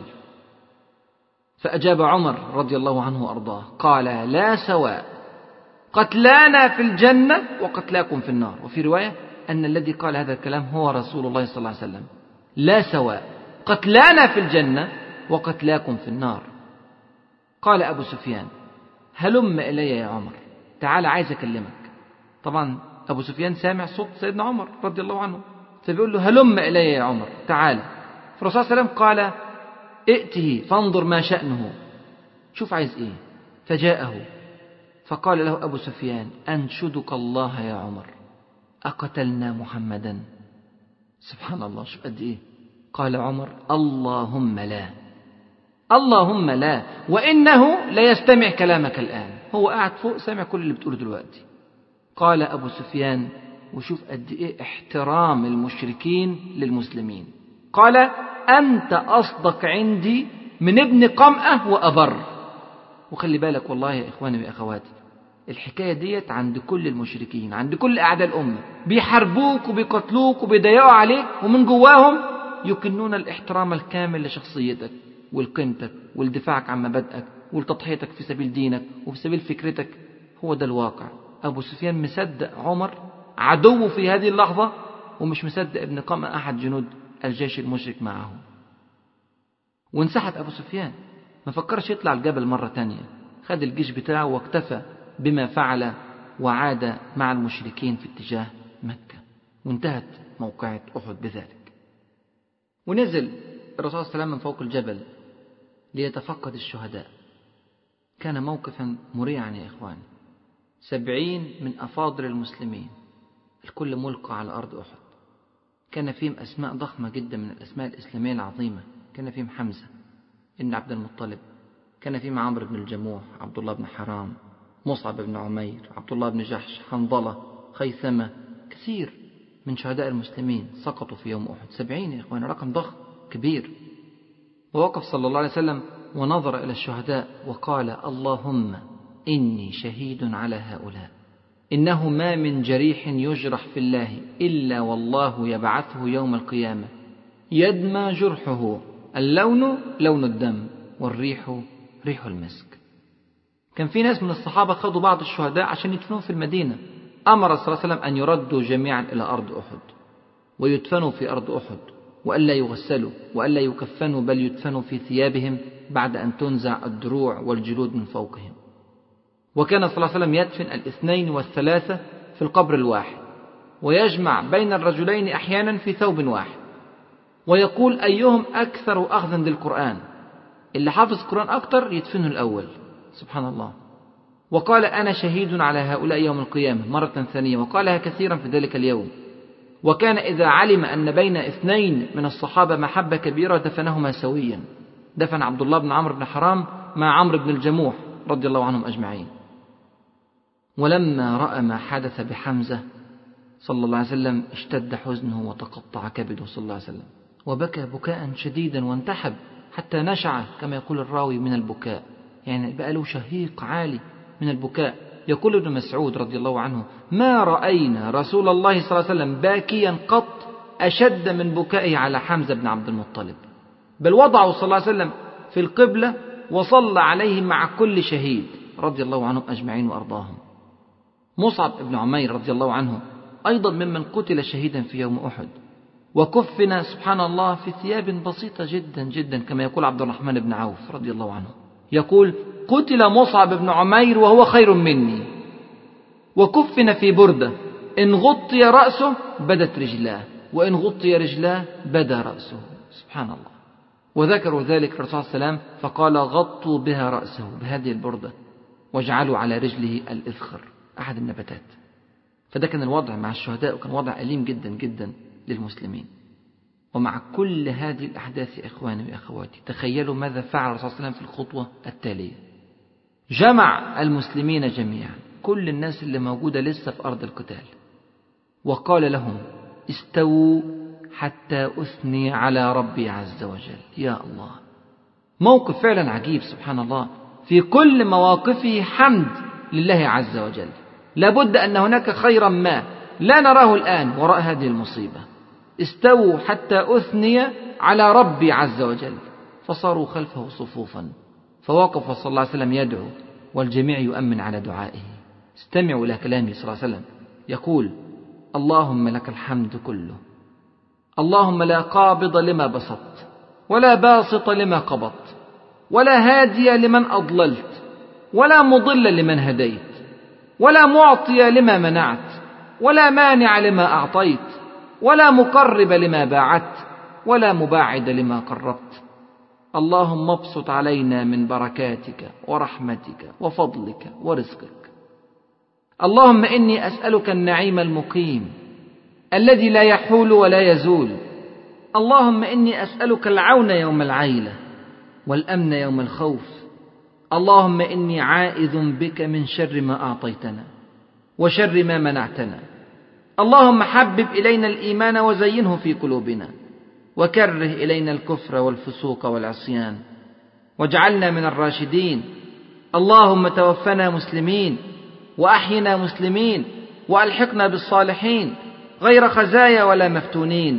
فأجاب عمر رضي الله عنه وأرضاه قال لا سواء، قتلانا في الجنة وقتلاكم في النار. وفي رواية أن الذي قال هذا الكلام هو رسول الله صلى الله عليه وسلم. لا سواء، قتلانا في الجنة وقتلاكم في النار. قال أبو سفيان هلم إلي يا عمر، تعال عايز أكلمك. طبعا أبو سفيان سامع صوت سيدنا عمر رضي الله عنه، فبيقول له هلم إلي يا عمر تعال. فالرسول صلى الله عليه وسلم قال ائته فانظر ما شأنه، شوف عايز إيه. فجاءه فقال له أبو سفيان أنشدك الله يا عمر أقتلنا محمدا؟ سبحان الله، شوف قد إيه. قال عمر اللهم لا، اللهم لا، وإنه ليستمع كلامك الآن. هو قاعد فوق سامع كل اللي بتقوله دلوقتي. قال أبو سفيان، وشوف قد إيه احترام المشركين للمسلمين، قال أنت أصدق عندي من ابن قمأة وأبر. وخلي بالك والله يا إخواني وأخواتي، الحكاية ديت عند كل المشركين، عند كل أعداء الأمة، بيحاربوك وبيقتلوك وبيضيقوا عليك، ومن جواهم يكنون الاحترام الكامل لشخصيتك ولقيمتك ولدفاعك عن مبادئك ولتضحيتك في سبيل دينك وفي سبيل فكرتك. هو ده الواقع. أبو سفيان مصدق عمر عدوه في هذه اللحظة، ومش مصدق ابن قمأ أحد جنود الجيش المشرك معه. وانسحب أبو سفيان، ما فكرش يطلع الجبل مرة تانية، خد الجيش بتاعه واكتفى بما فعل وعاد مع المشركين في اتجاه مكة، وانتهت موقعة أحد بذلك. ونزل الرسول صلى الله عليه وسلم من فوق الجبل ليتفقد الشهداء. كان موقفا مريعا يا إخواني. 70 من أفاضل المسلمين، الكل ملقى على أرض أحد. كان فيهم أسماء ضخمة جدا من الأسماء الإسلامية العظيمة. كان فيهم حمزة ابن عبد المطلب، كان فيهم عمرو بن الجموح، عبد الله بن حرام، مصعب بن عمير، عبد الله بن جحش، حنظلة، خيثمة. كثير من شهداء المسلمين سقطوا في يوم أحد. 70 يا إخوان، رقم ضخم كبير. ووقف صلى الله عليه وسلم ونظر إلى الشهداء وقال اللهم إني شهيد على هؤلاء، إنه ما من جريح يجرح في الله إلا والله يبعثه يوم القيامة يدمى جرحه، اللون لون الدم والريح ريح المسك. كان في ناس من الصحابة خدوا بعض الشهداء عشان يدفنوهم في المدينة. أمر صلى الله عليه وسلم أن يردوا جميعا إلى أرض أحد ويدفنوا في أرض أحد، وألا يغسلوا وألا يكفنوا، بل يدفنوا في ثيابهم بعد أن تنزع الدروع والجلود من فوقهم. وكان صلى الله عليه وسلم يدفن 2 و3 في القبر الواحد، ويجمع بين الرجلين أحيانا في ثوب واحد، ويقول أيهم أكثر أخذا للقرآن، اللي حافظ القرآن أكتر يدفنه الأول. سبحان الله. وقال أنا شهيد على هؤلاء يوم القيامة مرة ثانية، وقالها كثيرا في ذلك اليوم. وكان إذا علم أن بين 2 من الصحابة محبة كبيرة دفنهما سويا، دفن عبد الله بن عمرو بن حرام مع عمرو بن الجموح رضي الله عنهم أجمعين. ولما رأى ما حدث بحمزة صلى الله عليه وسلم اشتد حزنه وتقطع كبده صلى الله عليه وسلم، وبكى بكاء شديدا وانتحب حتى نشع كما يقول الراوي من البكاء، يعني بقى له شهيق عالي من البكاء. يقول ابن مسعود رضي الله عنه ما رأينا رسول الله صلى الله عليه وسلم باكيا قط أشد من بكائه على حمزة بن عبد المطلب، بل وضعه صلى الله عليه وسلم في القبلة وصلى عليه مع كل شهيد رضي الله عنهم أجمعين وأرضاهم. مصعب بن عمير رضي الله عنه أيضا ممن قتل شهيدا في يوم أحد، وكفن سبحان الله في ثياب بسيطة جدا جدا كما يقول عبد الرحمن بن عوف رضي الله عنه، يقول قتل مصعب بن عمير وهو خير مني، وكفن في بردة إن غطي رأسه بدت رجلاه، وإن غطي رجلاه بدا رأسه. سبحان الله. وذكروا ذلك الرسول صلى الله عليه وسلم فقال غطوا بها رأسه بهذه البردة واجعلوا على رجله الإذخر أحد النباتات. فده كان الوضع مع الشهداء، وكان وضع أليم جدا جدا للمسلمين. ومع كل هذه الأحداث يا إخواني وأخواتي، تخيلوا ماذا فعل الرسول صلى الله عليه وسلم في الخطوة التالية. جمع المسلمين جميعا، كل الناس اللي موجودة لسه في أرض القتال، وقال لهم استووا حتى أثني على ربي عز وجل. يا الله، موقف فعلا عجيب سبحان الله. في كل مواقفه حمد لله عز وجل، لابد أن هناك خيرا ما لا نراه الآن وراء هذه المصيبة. استووا حتى أثني على ربي عز وجل، فصاروا خلفه صفوفا، فوقف صلى الله عليه وسلم يدعو والجميع يؤمن على دعائه. استمعوا إلى كلامه صلى الله عليه وسلم يقول اللهم لك الحمد كله، اللهم لا قابض لما بسطت ولا باسط لما قبضت ولا هادي لمن أضللت ولا مضل لمن هديت ولا معطي لما منعت ولا مانع لما أعطيت ولا مقرب لما باعدت ولا مباعد لما قربت. اللهم ابسط علينا من بركاتك ورحمتك وفضلك ورزقك. اللهم إني أسألك النعيم المقيم الذي لا يحول ولا يزول. اللهم إني أسألك العون يوم العيلة والأمن يوم الخوف. اللهم إني عائذ بك من شر ما أعطيتنا وشر ما منعتنا. اللهم حبب إلينا الإيمان وزينه في قلوبنا وكره إلينا الكفر والفسوق والعصيان واجعلنا من الراشدين. اللهم توفنا مسلمين وأحينا مسلمين وألحقنا بالصالحين غير خزايا ولا مفتونين.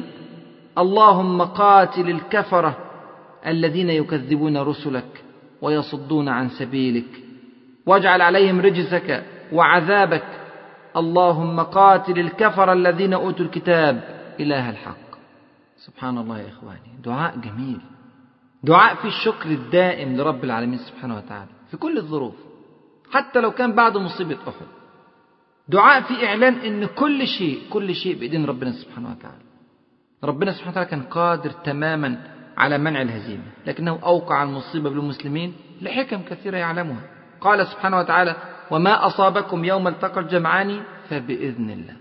اللهم قاتل الكفرة الذين يكذبون رسلك ويصدون عن سبيلك واجعل عليهم رجزك وعذابك. اللهم قاتل الكفرة الذين أوتوا الكتاب إله الحق. سبحان الله يا إخواني، دعاء جميل، دعاء في الشكر الدائم لرب العالمين سبحانه وتعالى في كل الظروف، حتى لو كان بعد مصيبة أحد. دعاء في إعلان أن كل شيء بإذن ربنا سبحانه وتعالى. ربنا سبحانه وتعالى كان قادر تماما على منع الهزيمة، لكنه أوقع المصيبة بالمسلمين لحكم كثيرة يعلمها. قال سبحانه وتعالى وما أصابكم يوم التقى الجمعان فبإذن الله.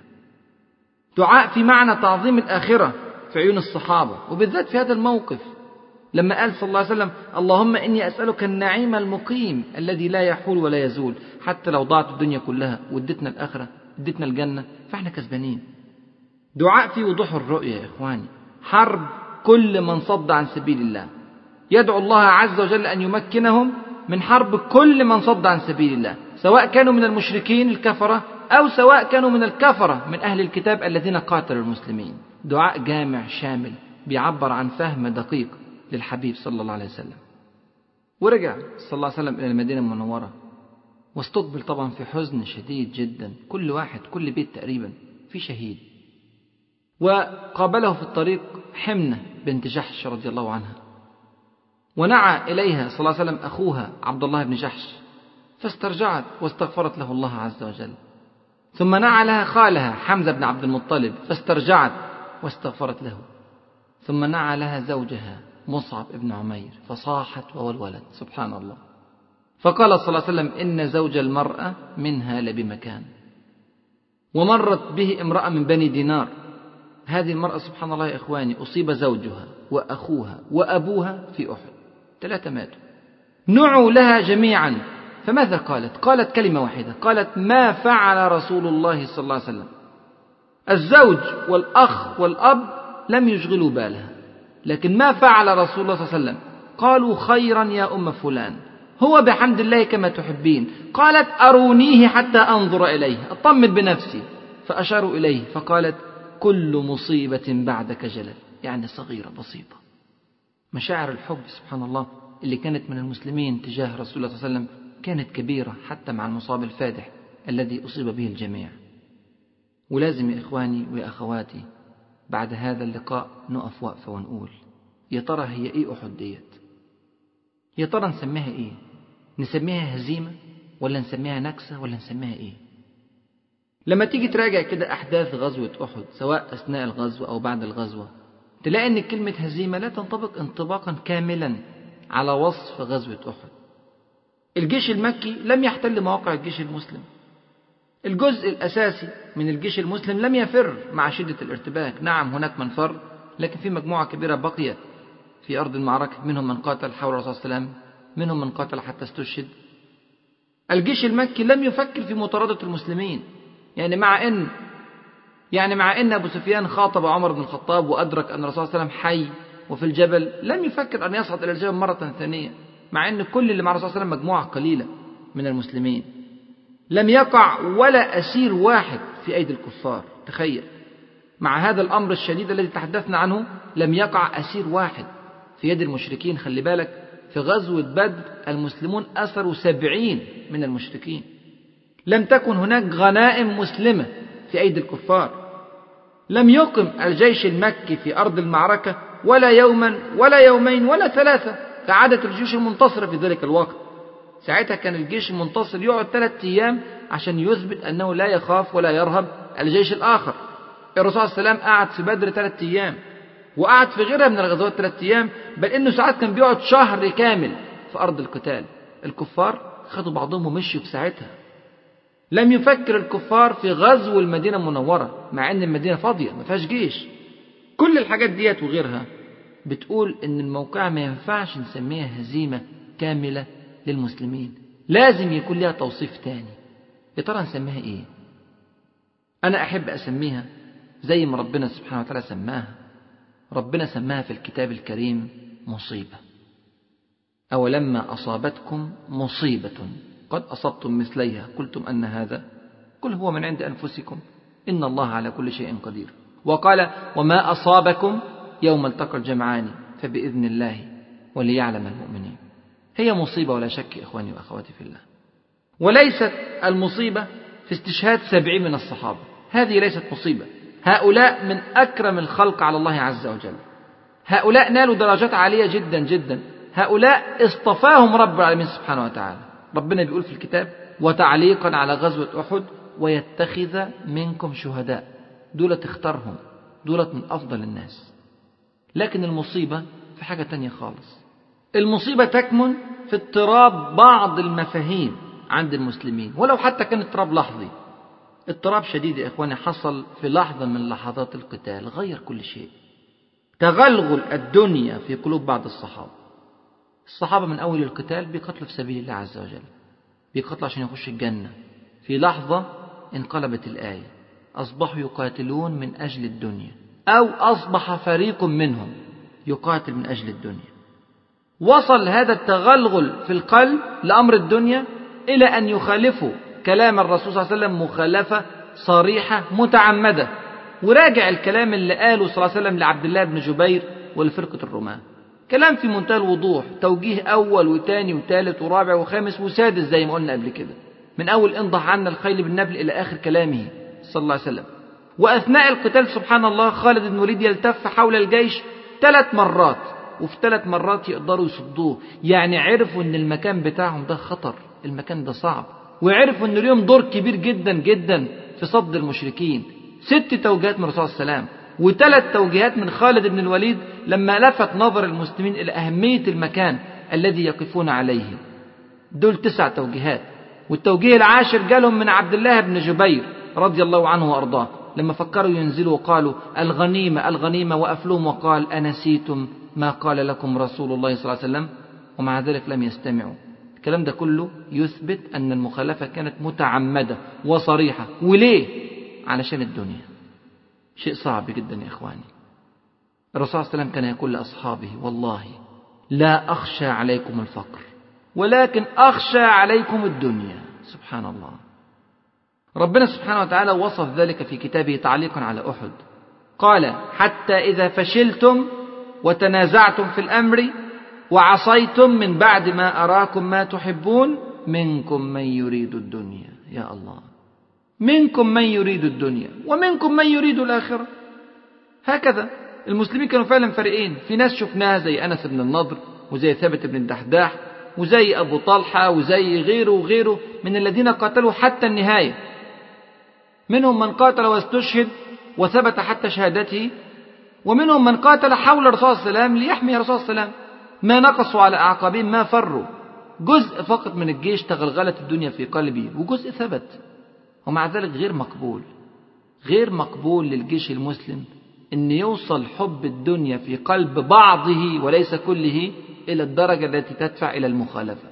دعاء في معنى تعظيم الآخرة في عيون الصحابة، وبالذات في هذا الموقف لما قال صلى الله عليه وسلم اللهم إني أسألك النعيم المقيم الذي لا يحول ولا يزول. حتى لو ضاعت الدنيا كلها وادتنا الآخرة ادتنا الجنة فاحنا كسبانين. دعاء في وضوح الرؤية يا إخواني، حرب كل من صد عن سبيل الله. يدعو الله عز وجل أن يمكنهم من حرب كل من صد عن سبيل الله، سواء كانوا من المشركين الكفرة أو سواء كانوا من الكفرة من أهل الكتاب الذين قاتلوا المسلمين. دعاء جامع شامل بيعبر عن فهم دقيق للحبيب صلى الله عليه وسلم. ورجع صلى الله عليه وسلم إلى المدينة المنورة، واستقبل طبعا في حزن شديد جدا، كل بيت تقريبا في شهيد. وقابله في الطريق حمنة بنت جحش رضي الله عنها، ونعى إليها صلى الله عليه وسلم أخوها عبد الله بن جحش، فاسترجعت واستغفرت له الله عز وجل. ثم نعى خالها حمزة بن عبد المطلب فاسترجعت واستغفرت له. ثم نعى لها زوجها مصعب بن عمير فصاحت وولولت. سبحان الله. فقال صلى الله عليه وسلم: إن زوج المرأة منها لبمكان. ومرت به امرأة من بني دينار. هذه المرأة سبحان الله يا إخواني أصيب زوجها وأخوها وأبوها في أحد، 3 ماتوا. نعوا لها جميعا، فماذا قالت؟ قالت كلمة واحدة، قالت: ما فعل رسول الله صلى الله عليه وسلم. الزوج والأخ والأب لم يشغلوا بالها، لكن ما فعل رسول الله صلى الله عليه وسلم؟ قالوا: خيرا يا أم فلان، هو بحمد الله كما تحبين. قالت: أرونيه حتى أنظر إليه، أطمن بنفسي. فأشاروا إليه فقالت: كل مصيبة بعدك جلل، يعني صغيرة بسيطة. مشاعر الحب سبحان الله اللي كانت من المسلمين تجاه رسول الله صلى الله عليه وسلم كانت كبيرة حتى مع المصاب الفادح الذي أصيب به الجميع. ولازم يا إخواني ويا أخواتي بعد هذا اللقاء نقف وقفة ونقول: يا ترى هي إيه أحد ديت؟ يا ترى نسميها إيه؟ نسميها هزيمة ولا نسميها نكسة ولا نسميها إيه؟ لما تيجي تراجع كده أحداث غزوة أحد سواء أثناء الغزوة أو بعد الغزوة تلاقي أن كلمة هزيمة لا تنطبق انطباقا كاملا على وصف غزوة أحد. الجيش المكي لم يحتل مواقع الجيش المسلم. الجزء الأساسي من الجيش المسلم لم يفر مع شدة الارتباك. نعم هناك من فر، لكن في مجموعة كبيرة بقيت في أرض المعركة، منهم من قاتل حول الرسول صلى الله عليه وسلم، منهم من قاتل حتى استشهد. الجيش المكي لم يفكر في مطاردة المسلمين، يعني مع أن أبو سفيان خاطب عمر بن الخطاب وأدرك أن الرسول صلى الله عليه وسلم حي وفي الجبل، لم يفكر أن يصعد إلى الجبل مرة ثانية، مع أن كل اللي مع الرسول صلى الله عليه وسلم مجموعة قليلة من المسلمين. لم يقع ولا أسير واحد في أيدي الكفار. تخيل، مع هذا الأمر الشديد الذي تحدثنا عنه لم يقع أسير واحد في يد المشركين. خلي بالك، في غزوة بدر المسلمون أسروا 70 من المشركين. لم تكن هناك غنائم مسلمة في أيدي الكفار. لم يقم الجيش المكي في أرض المعركة ولا يوما ولا يومين ولا 3 كعادة الجيوش المنتصرة في ذلك الوقت. ساعتها كان الجيش المنتصر يقعد 3 أيام عشان يثبت أنه لا يخاف ولا يرهب الجيش الآخر. الرسول صلى الله عليه وسلم قعد في بدر 3 أيام، وقعد في غيرها من الغزوات 3 أيام، بل إنه ساعات كان بيقعد شهر كامل في أرض القتال. الكفار خدوا بعضهم ومشوا في ساعتها. لم يفكر الكفار في غزو المدينة المنورة مع أن المدينة فاضية ما فيهاش جيش. كل الحاجات ديت وغيرها بتقول أن الموقع ما ينفعش نسميها هزيمة كاملة للمسلمين، لازم يكون لها توصيف تاني. يا ترى نسميها إيه؟ أنا أحب أسميها زي ما ربنا سبحانه وتعالى سماها. ربنا سماها في الكتاب الكريم مصيبة. أولما أصابتكم مصيبة قد أصبتم مثليها قلتم أن هذا، قل هو من عند أنفسكم إن الله على كل شيء قدير. وقال: وما أصابكم يوم التقى الجمعان فبإذن الله وليعلم المؤمنين. هي مصيبة ولا شك إخواني وأخواتي في الله. وليست المصيبة في استشهاد 70 من الصحابة، هذه ليست مصيبة. هؤلاء من أكرم الخلق على الله عز وجل، هؤلاء نالوا درجات عالية جدا جدا، هؤلاء اصطفاهم رب العالمين سبحانه وتعالى. ربنا بيقول في الكتاب: وتعليقا على غزوة أحد: ويتخذ منكم شهداء. دولة اختارهم، دولة من أفضل الناس. لكن المصيبة في حاجة تانية خالص. المصيبة تكمن في اضطراب بعض المفاهيم عند المسلمين، ولو حتى كان اضطراب لحظي. اضطراب شديد يا إخواني حصل في لحظة من لحظات القتال غير كل شيء. تغلغل الدنيا في قلوب بعض الصحابة. الصحابة من أول القتال بيقتلوا في سبيل الله عز وجل، بيقتلوا عشان يخش الجنة. في لحظة انقلبت الآية: أصبحوا يقاتلون من أجل الدنيا، أو أصبح فريق منهم يقاتل من أجل الدنيا. وصل هذا التغلغل في القلب لأمر الدنيا إلى أن يخالفوا كلام الرسول صلى الله عليه وسلم مخالفة صريحة متعمدة. وراجع الكلام اللي قاله صلى الله عليه وسلم لعبد الله بن جبير ولفرقة الرماة، كلام في منتهى الوضوح، توجيه أول وثاني وثالث ورابع وخامس وسادس زي ما قلنا قبل كده، من أول انضح عنا الخيل بالنبل إلى آخر كلامه صلى الله عليه وسلم. وأثناء القتال سبحان الله خالد بن الوليد يلتف حول الجيش 3 مرات، وفي 3 مرات يقدروا يصدوه. يعني عرفوا أن المكان بتاعهم ده خطر، المكان ده صعب، وعرفوا أن اليوم دور كبير جدا جدا في صد المشركين. 6 توجيهات من الرسول صلى الله عليه وسلم و3 توجيهات من خالد بن الوليد لما لفت نظر المسلمين إلى أهمية المكان الذي يقفون عليه. دول 9 توجيهات. والتوجيه العاشر جالهم من عبد الله بن جبير رضي الله عنه وأرضاه لما فكروا ينزلوا وقالوا الغنيمة الغنيمة، وأفلوهم وقال أنسيتم ما قال لكم رسول الله صلى الله عليه وسلم؟ ومع ذلك لم يستمعوا. الكلام ده كله يثبت أن المخالفة كانت متعمدة وصريحة. وليه؟ علشان الدنيا. شيء صعب جدا يا إخواني. الرسول صلى الله عليه وسلم كان يقول لأصحابه والله لا أخشى عليكم الفقر ولكن أخشى عليكم الدنيا. سبحان الله. ربنا سبحانه وتعالى وصف ذلك في كتابه تعليقا على أحد، قال حتى إذا فشلتم وتنازعتم في الأمر وعصيتم من بعد ما أراكم ما تحبون منكم من يريد الدنيا. يا الله، منكم من يريد الدنيا ومنكم من يريد الآخرة. هكذا المسلمين كانوا فعلا فريقين. في ناس شفناها زي أنس بن النضر وزي ثابت بن الدحداح وزي أبو طلحة وزي غيره وغيره من الذين قاتلوا حتى النهاية. منهم من قاتل واستشهد وثبت حتى شهادته، ومنهم من قاتل حول الرسول صلى الله عليه وسلم ليحمي الرسول صلى الله عليه وسلم. ما نقصوا على أعقابهم ما فروا. جزء فقط من الجيش تغلغلت الدنيا في قلبه وجزء ثبت. ومع ذلك غير مقبول للجيش المسلم أن يوصل حب الدنيا في قلب بعضه وليس كله إلى الدرجة التي تدفع إلى المخالفة.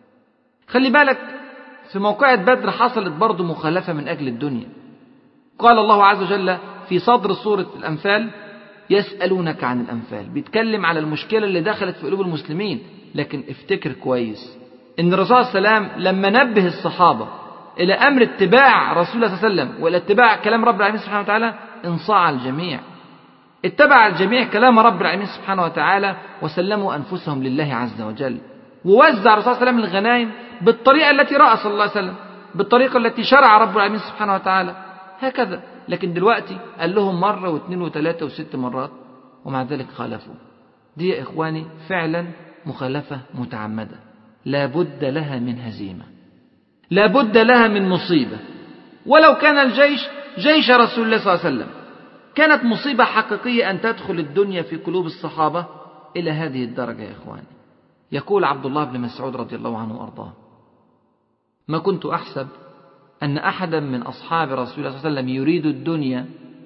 خلي بالك، في موقعة بدر حصلت برضو مخالفة من أجل الدنيا. قال الله عز وجل في صدر سورة الأنفال يسألونك عن الأنفال، بيتكلم على المشكلة اللي دخلت في قلوب المسلمين. لكن افتكر كويس إن الرسول صلى الله عليه وسلم لما نبه الصحابة إلى أمر اتباع رسول الله صلى الله عليه وسلم وإلى اتباع كلام رب العالمين سبحانه وتعالى انصاع الجميع. اتبع الجميع كلام رب العالمين سبحانه وتعالى وسلموا أنفسهم لله عز وجل. ووزع الرسول صلى الله عليه وسلم الغنائم بالطريقة التي رأى صلى الله عليه وسلم، بالطريقة التي شرع رب العالمين سبحانه وتعالى. هكذا. لكن دلوقتي قال لهم مرة واثنين وثلاثة و6 مرات ومع ذلك خالفوا. دي يا إخواني فعلا مخالفة متعمدة، لا بد لها من هزيمة، لا بد لها من مصيبة. ولو كان الجيش جيش رسول الله صلى الله عليه وسلم كانت مصيبة حقيقية أن تدخل الدنيا في قلوب الصحابة إلى هذه الدرجة يا إخواني. يقول عبد الله بن مسعود رضي الله عنه وأرضاه: ما كنت أحسب أن أحدا من أصحاب رسول الله صلى الله عليه وسلم يريد الدنيا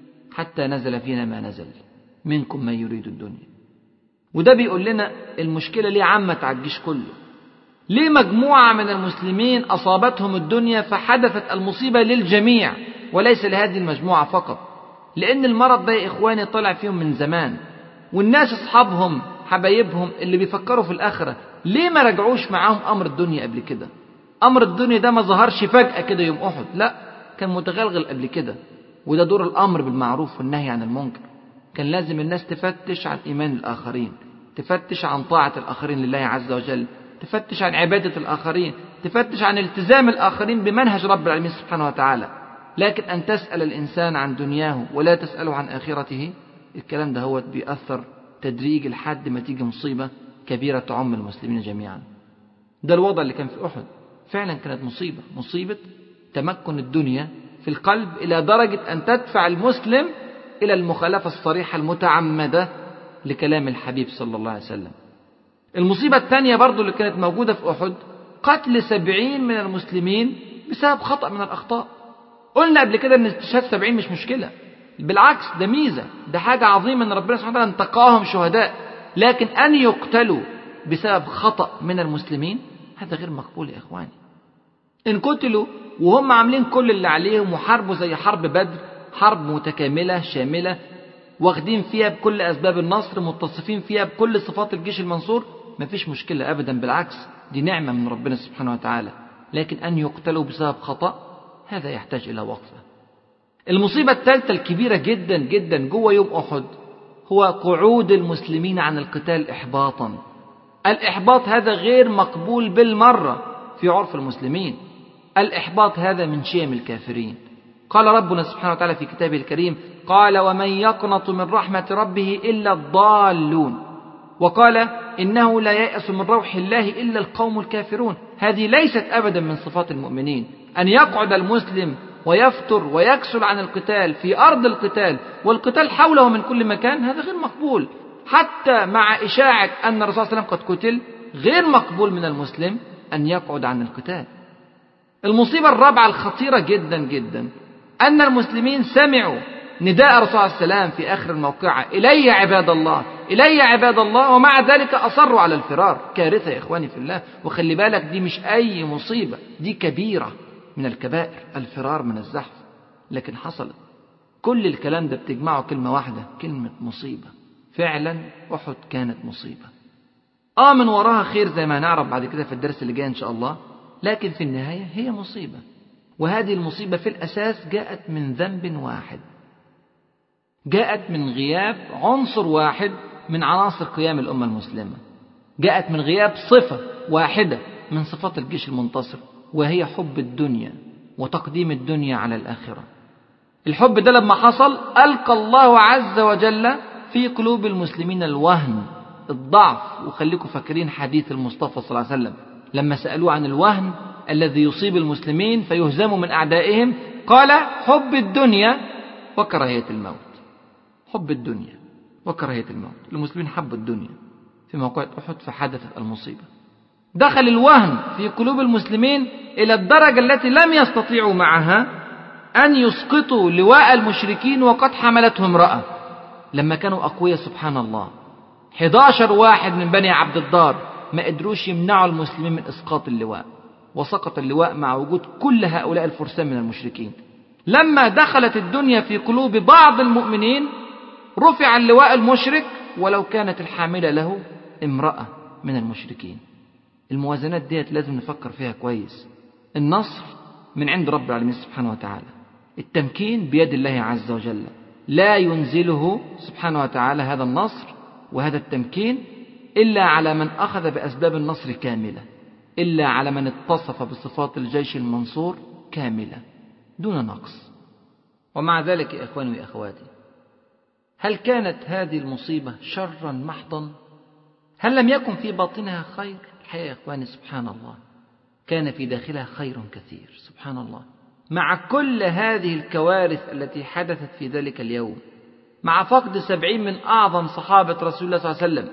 حتى نزل فينا ما نزل، منكم من يريد الدنيا. وده بيقول لنا المشكلة ليه عمت على الجيش كله. ليه مجموعة من المسلمين أصابتهم الدنيا فحدثت المصيبة للجميع وليس لهذه المجموعة فقط؟ لأن المرض ده يا إخواني طلع فيهم من زمان، والناس أصحابهم حبايبهم اللي بيفكروا في الآخرة ليه ما رجعوش معاهم أمر الدنيا قبل كده؟ أمر الدنيا ده ما ظهرش فجأة كده يوم أحد، لا، كان متغلغل قبل كده. وده دور الأمر بالمعروف والنهي عن المنكر. كان لازم الناس تفتش عن إيمان الآخرين، تفتش عن طاعة الآخرين لله عز وجل، تفتش عن عبادة الآخرين، تفتش عن التزام الآخرين بمنهج رب العالمين سبحانه وتعالى. لكن أن تسأل الإنسان عن دنياه ولا تسأله عن آخرته، الكلام ده هو بيأثر تدريج لحد ما تيجي مصيبة كبيرة تعم المسلمين جميعا. ده الوضع اللي كان في أحد. فعلا كانت مصيبة تمكن الدنيا في القلب إلى درجة أن تدفع المسلم إلى المخالفة الصريحة المتعمدة لكلام الحبيب صلى الله عليه وسلم. المصيبة الثانية برضو اللي كانت موجودة في أحد قتل 70 من المسلمين بسبب خطأ من الأخطاء. قلنا قبل كده أن استشهاد 70 مش مشكلة، بالعكس ده ميزة، ده حاجة عظيمة أن ربنا سبحانه وتعالى انتقاهم شهداء. لكن أن يقتلوا بسبب خطأ من المسلمين هذا غير مقبول يا إخواني. إن قتلوا وهم عاملين كل اللي عليهم وحاربوا زي حرب بدر، حرب متكاملة شاملة، واخدين فيها بكل أسباب النصر، متصفين فيها بكل صفات الجيش المنصور، مفيش مشكلة أبدا، بالعكس دي نعمة من ربنا سبحانه وتعالى. لكن أن يقتلوا بسبب خطأ هذا يحتاج إلى وقفة. المصيبة الثالثة الكبيرة جدا جدا جوه يوم أحد هو قعود المسلمين عن القتال إحباطا. الإحباط هذا غير مقبول بالمرة في عرف المسلمين. الإحباط هذا من شيم الكافرين. قال ربنا سبحانه وتعالى في كتابه الكريم: قال ومن يقنط من رحمة ربه إلا الضالون، وقال إنه لا ييأس من روح الله إلا القوم الكافرون. هذه ليست أبدا من صفات المؤمنين. أن يقعد المسلم ويفتر ويكسل عن القتال في أرض القتال والقتال حوله من كل مكان، هذا غير مقبول. حتى مع إشاعة أن الرسول صلى الله عليه وسلم قد قتل، غير مقبول من المسلم أن يقعد عن القتال. المصيبة الرابعة الخطيرة جدا جدا أن المسلمين سمعوا نداء الرسول صلى الله عليه وسلم في آخر الموقعة: إلي عباد الله، إلي عباد الله، ومع ذلك أصروا على الفرار. كارثة يا إخواني في الله. وخلي بالك، دي مش أي مصيبة، دي كبيرة من الكبائر، الفرار من الزحف. لكن حصلت. كل الكلام ده بتجمعه كلمة واحدة، كلمة مصيبة. فعلا أحد كانت مصيبة. من وراها خير زي ما هنعرف بعد كده في الدرس اللي جاي إن شاء الله، لكن في النهاية هي مصيبة. وهذه المصيبة في الأساس جاءت من ذنب واحد، جاءت من غياب عنصر واحد من عناصر قيام الأمة المسلمة، جاءت من غياب صفة واحدة من صفات الجيش المنتصر، وهي حب الدنيا وتقديم الدنيا على الآخرة. الحب ده لما حصل ألقى الله عز وجل في قلوب المسلمين الوهن، الضعف. وخليكم فاكرين حديث المصطفى صلى الله عليه وسلم لما سألوه عن الوهن الذي يصيب المسلمين فيهزموا من أعدائهم، قال: حب الدنيا وكراهية الموت. حب الدنيا وكراهية الموت. المسلمين حبوا الدنيا في موقع أحد فحدثت المصيبة. دخل الوهن في قلوب المسلمين إلى الدرجة التي لم يستطيعوا معها أن يسقطوا لواء المشركين وقد حملته امرأة. لما كانوا أقوياء سبحان الله 11 واحد من بني عبد الدار ما قدروش يمنعوا المسلمين من إسقاط اللواء، وسقط اللواء مع وجود كل هؤلاء الفرسان من المشركين. لما دخلت الدنيا في قلوب بعض المؤمنين رفع اللواء المشرك ولو كانت الحاملة له امرأة من المشركين. الموازنات ديت لازم نفكر فيها كويس. النصر من عند رب العالمين سبحانه وتعالى، التمكين بيد الله عز وجل، لا ينزله سبحانه وتعالى هذا النصر وهذا التمكين إلا على من أخذ بأسباب النصر كاملة، إلا على من اتصف بصفات الجيش المنصور كاملة دون نقص. ومع ذلك يا إخواني وأخواتي، هل كانت هذه المصيبة شرا محضا؟ هل لم يكن في باطنها خير؟ الحقيقة يا إخواني سبحان الله كان في داخلها خير كثير سبحان الله. مع كل هذه الكوارث التي حدثت في ذلك اليوم، مع فقد 70 من أعظم صحابة رسول الله صلى الله عليه وسلم،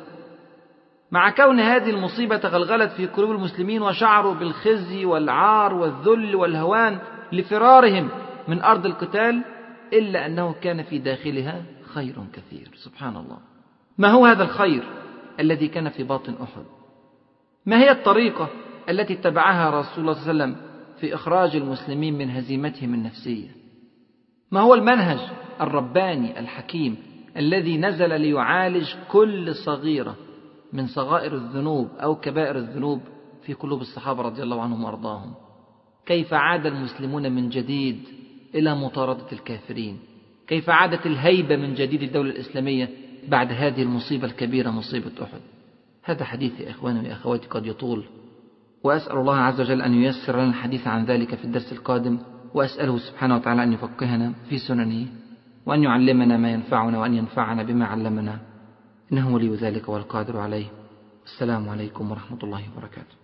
مع كون هذه المصيبة تغلغلت في قلوب المسلمين وشعروا بالخزي والعار والذل والهوان لفرارهم من أرض القتال، إلا أنه كان في داخلها خير كثير سبحان الله. ما هو هذا الخير الذي كان في باطن أحد؟ ما هي الطريقة التي اتبعها رسول الله صلى الله عليه وسلم في إخراج المسلمين من هزيمتهم النفسية؟ ما هو المنهج الرباني الحكيم الذي نزل ليعالج كل صغيرة من صغائر الذنوب أو كبائر الذنوب في قلوب الصحابة رضي الله عنهم وأرضاهم؟ كيف عاد المسلمون من جديد إلى مطاردة الكافرين؟ كيف عادت الهيبة من جديد الدولة الإسلامية بعد هذه المصيبة الكبيرة مصيبة أحد؟ هذا حديث يا إخواني وأخواتي قد يطول، وأسأل الله عز وجل أن ييسر لنا الحديث عن ذلك في الدرس القادم، وأسأله سبحانه وتعالى أن يفقهنا في سننه وأن يعلمنا ما ينفعنا وأن ينفعنا بما علمنا، إنه ولي ذلك والقادر عليه. السلام عليكم ورحمة الله وبركاته.